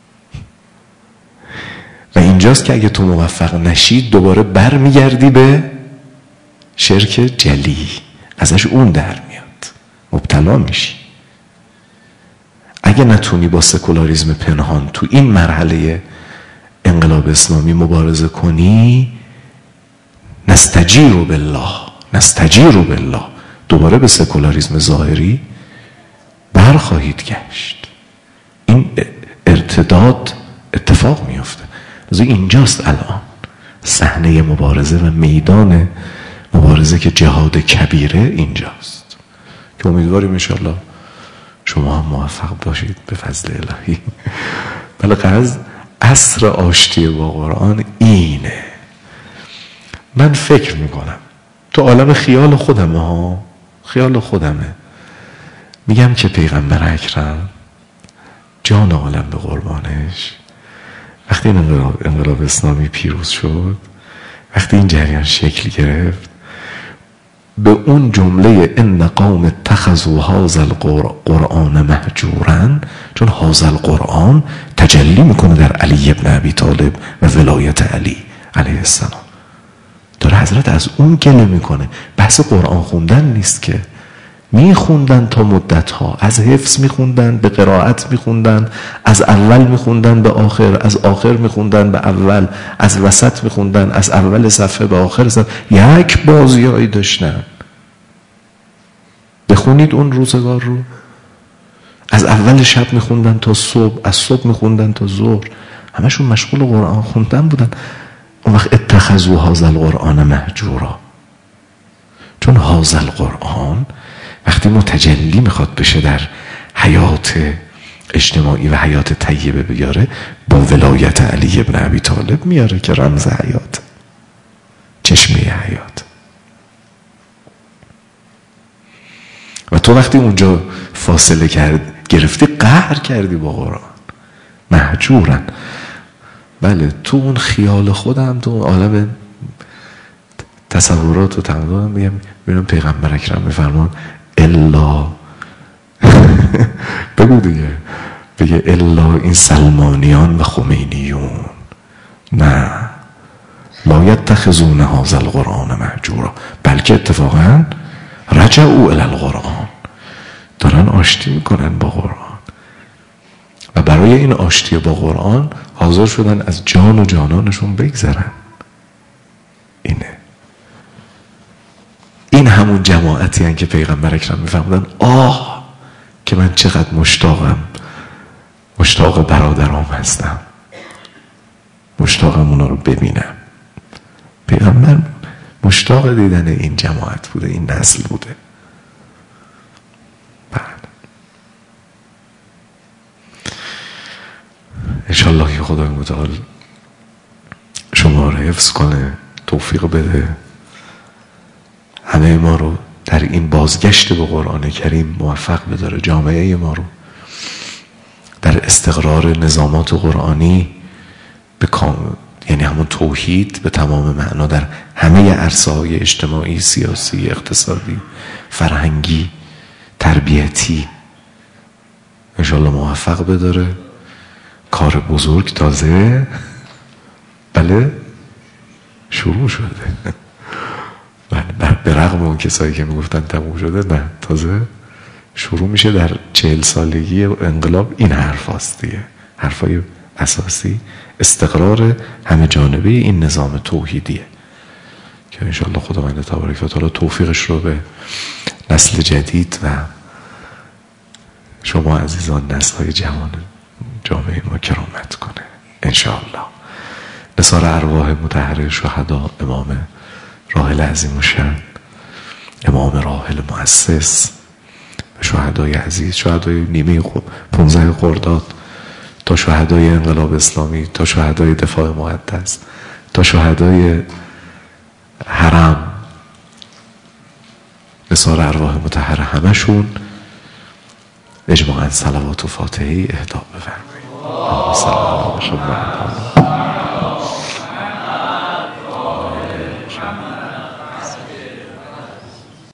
و اینجاست که اگه تو موفق نشی دوباره بر میگردی به شرک جلی، ازش اون در میاد، مبتلا میشی. اگه نتونی با سکولاریسم پنهان تو این مرحله انقلاب اسلامی مبارزه کنی، نستجیر بالله نستجیر بالله دوباره به سکولاریسم ظاهری برخواهید گشت. این ارتداد اتفاق میفته. از اینجاست الان صحنه مبارزه و میدان مبارزه که جهاد کبیره اینجاست که امیدواریم انشاءالله شما هم موفق باشید به فضل الهی. ولی قصد عصر آشتی با قرآن اینه. من فکر میکنم تو عالم خیال خودمه ها، خیال خودمه، میگم که پیغمبر اکرم جان عالم به قربانش وقتی این انقلاب, انقلاب اسلامی پیروز شد، وقتی این جریان شکل گرفت، به اون جمله ان قوم اتخذوا هذا القرآن مهجورا، چون هذا القرآن تجلی میکنه در علی ابن ابی طالب و ولایت علی علیه السلام. داره حضرت از اون گله میکنه. بحث قرآن خوندن نیست که، میخوندن تا مدت ها، از حفظ میخوندن به قرائت میخوندن، از اول میخوندن به آخر، از آخر میخوندن به اول، از وسط میخوندن، از اول صفحه به آخر صفحه. یک بازیایی داشتن. بخونید اون روزگار رو، از اول شب میخوندن تا صبح، از صبح میخوندن تا ظهر، همشون مشغول قرآن خوندن بودن. اون وقت اتخذوا هذا القرآن مهجورا، چون هذا القرآن وقتی متجلی میخواد بشه در حیات اجتماعی و حیات طیبه بیاره، با ولایت علی ابن ابی طالب میاره که رمز حیات، چشمه حیات. و تو وقتی اونجا فاصله کرد گرفتی، قهر کردی با قرآن، مهجورن. بله تو اون خیال خودم، تو اون عالم تصورات و تمدانم بگم ببینم پیغمبر اکرم میفرمان الا بگو دیگه بگه الا این سلمانیان و خمینیون نه، لا یتخذون هذا القرآن مهجورا، بلکه اتفاقا رجعوا الی القرآن، دارن آشتی میکنن با قرآن و برای این آشتی با قرآن حاضر شدن از جان و جانانشون بگذرن. اینه، این همون جماعتی هن که پیغمبر اکرم میفهمدن آه که من چقدر مشتاقم، مشتاق برادرام هستم، مشتاقم اونا رو ببینم. پیغمبر مشتاق دیدن این جماعت بوده، این نسل بوده. بعد انشالله که خدای متعال شما رو حفظ کنه، توفیق بده، همه ما رو در این بازگشت به قرآن کریم موفق بداره، جامعه ما رو در استقرار نظامات قرآنی به کام... یعنی همون توحید به تمام معنا در همه عرصه‌های اجتماعی، سیاسی، اقتصادی، فرهنگی، تربیتی انشالله موفق بداره. کار بزرگ تازه بله شروع شده. به رغم اون کسایی که میگفتن تموم شده، نه، تازه شروع میشه. در چهل سالگی انقلاب این حرف هاست دیگه، حرفای اساسی استقرار همه جانبه این نظام توحیدیه که انشاءالله خداوند تبارک و تعالی توفیقش رو به نسل جدید و شما عزیزان نسل‌های جوان جامعه ما کرامت کنه انشاءالله. نثار ارواح مطهره شهدا، امام راحل عظیم الشأن، امام راحل مؤسس، شهدای عزیز، شهدای نیمه پونزده خرداد تا شهدای انقلاب اسلامی، تا شهدای دفاع مقدس، تا شهدای حرم، نثار ارواح مطهره همشون اجماعاً صلوات و فاتحه اهدا بفرمایید. اللهم صل علی محمد.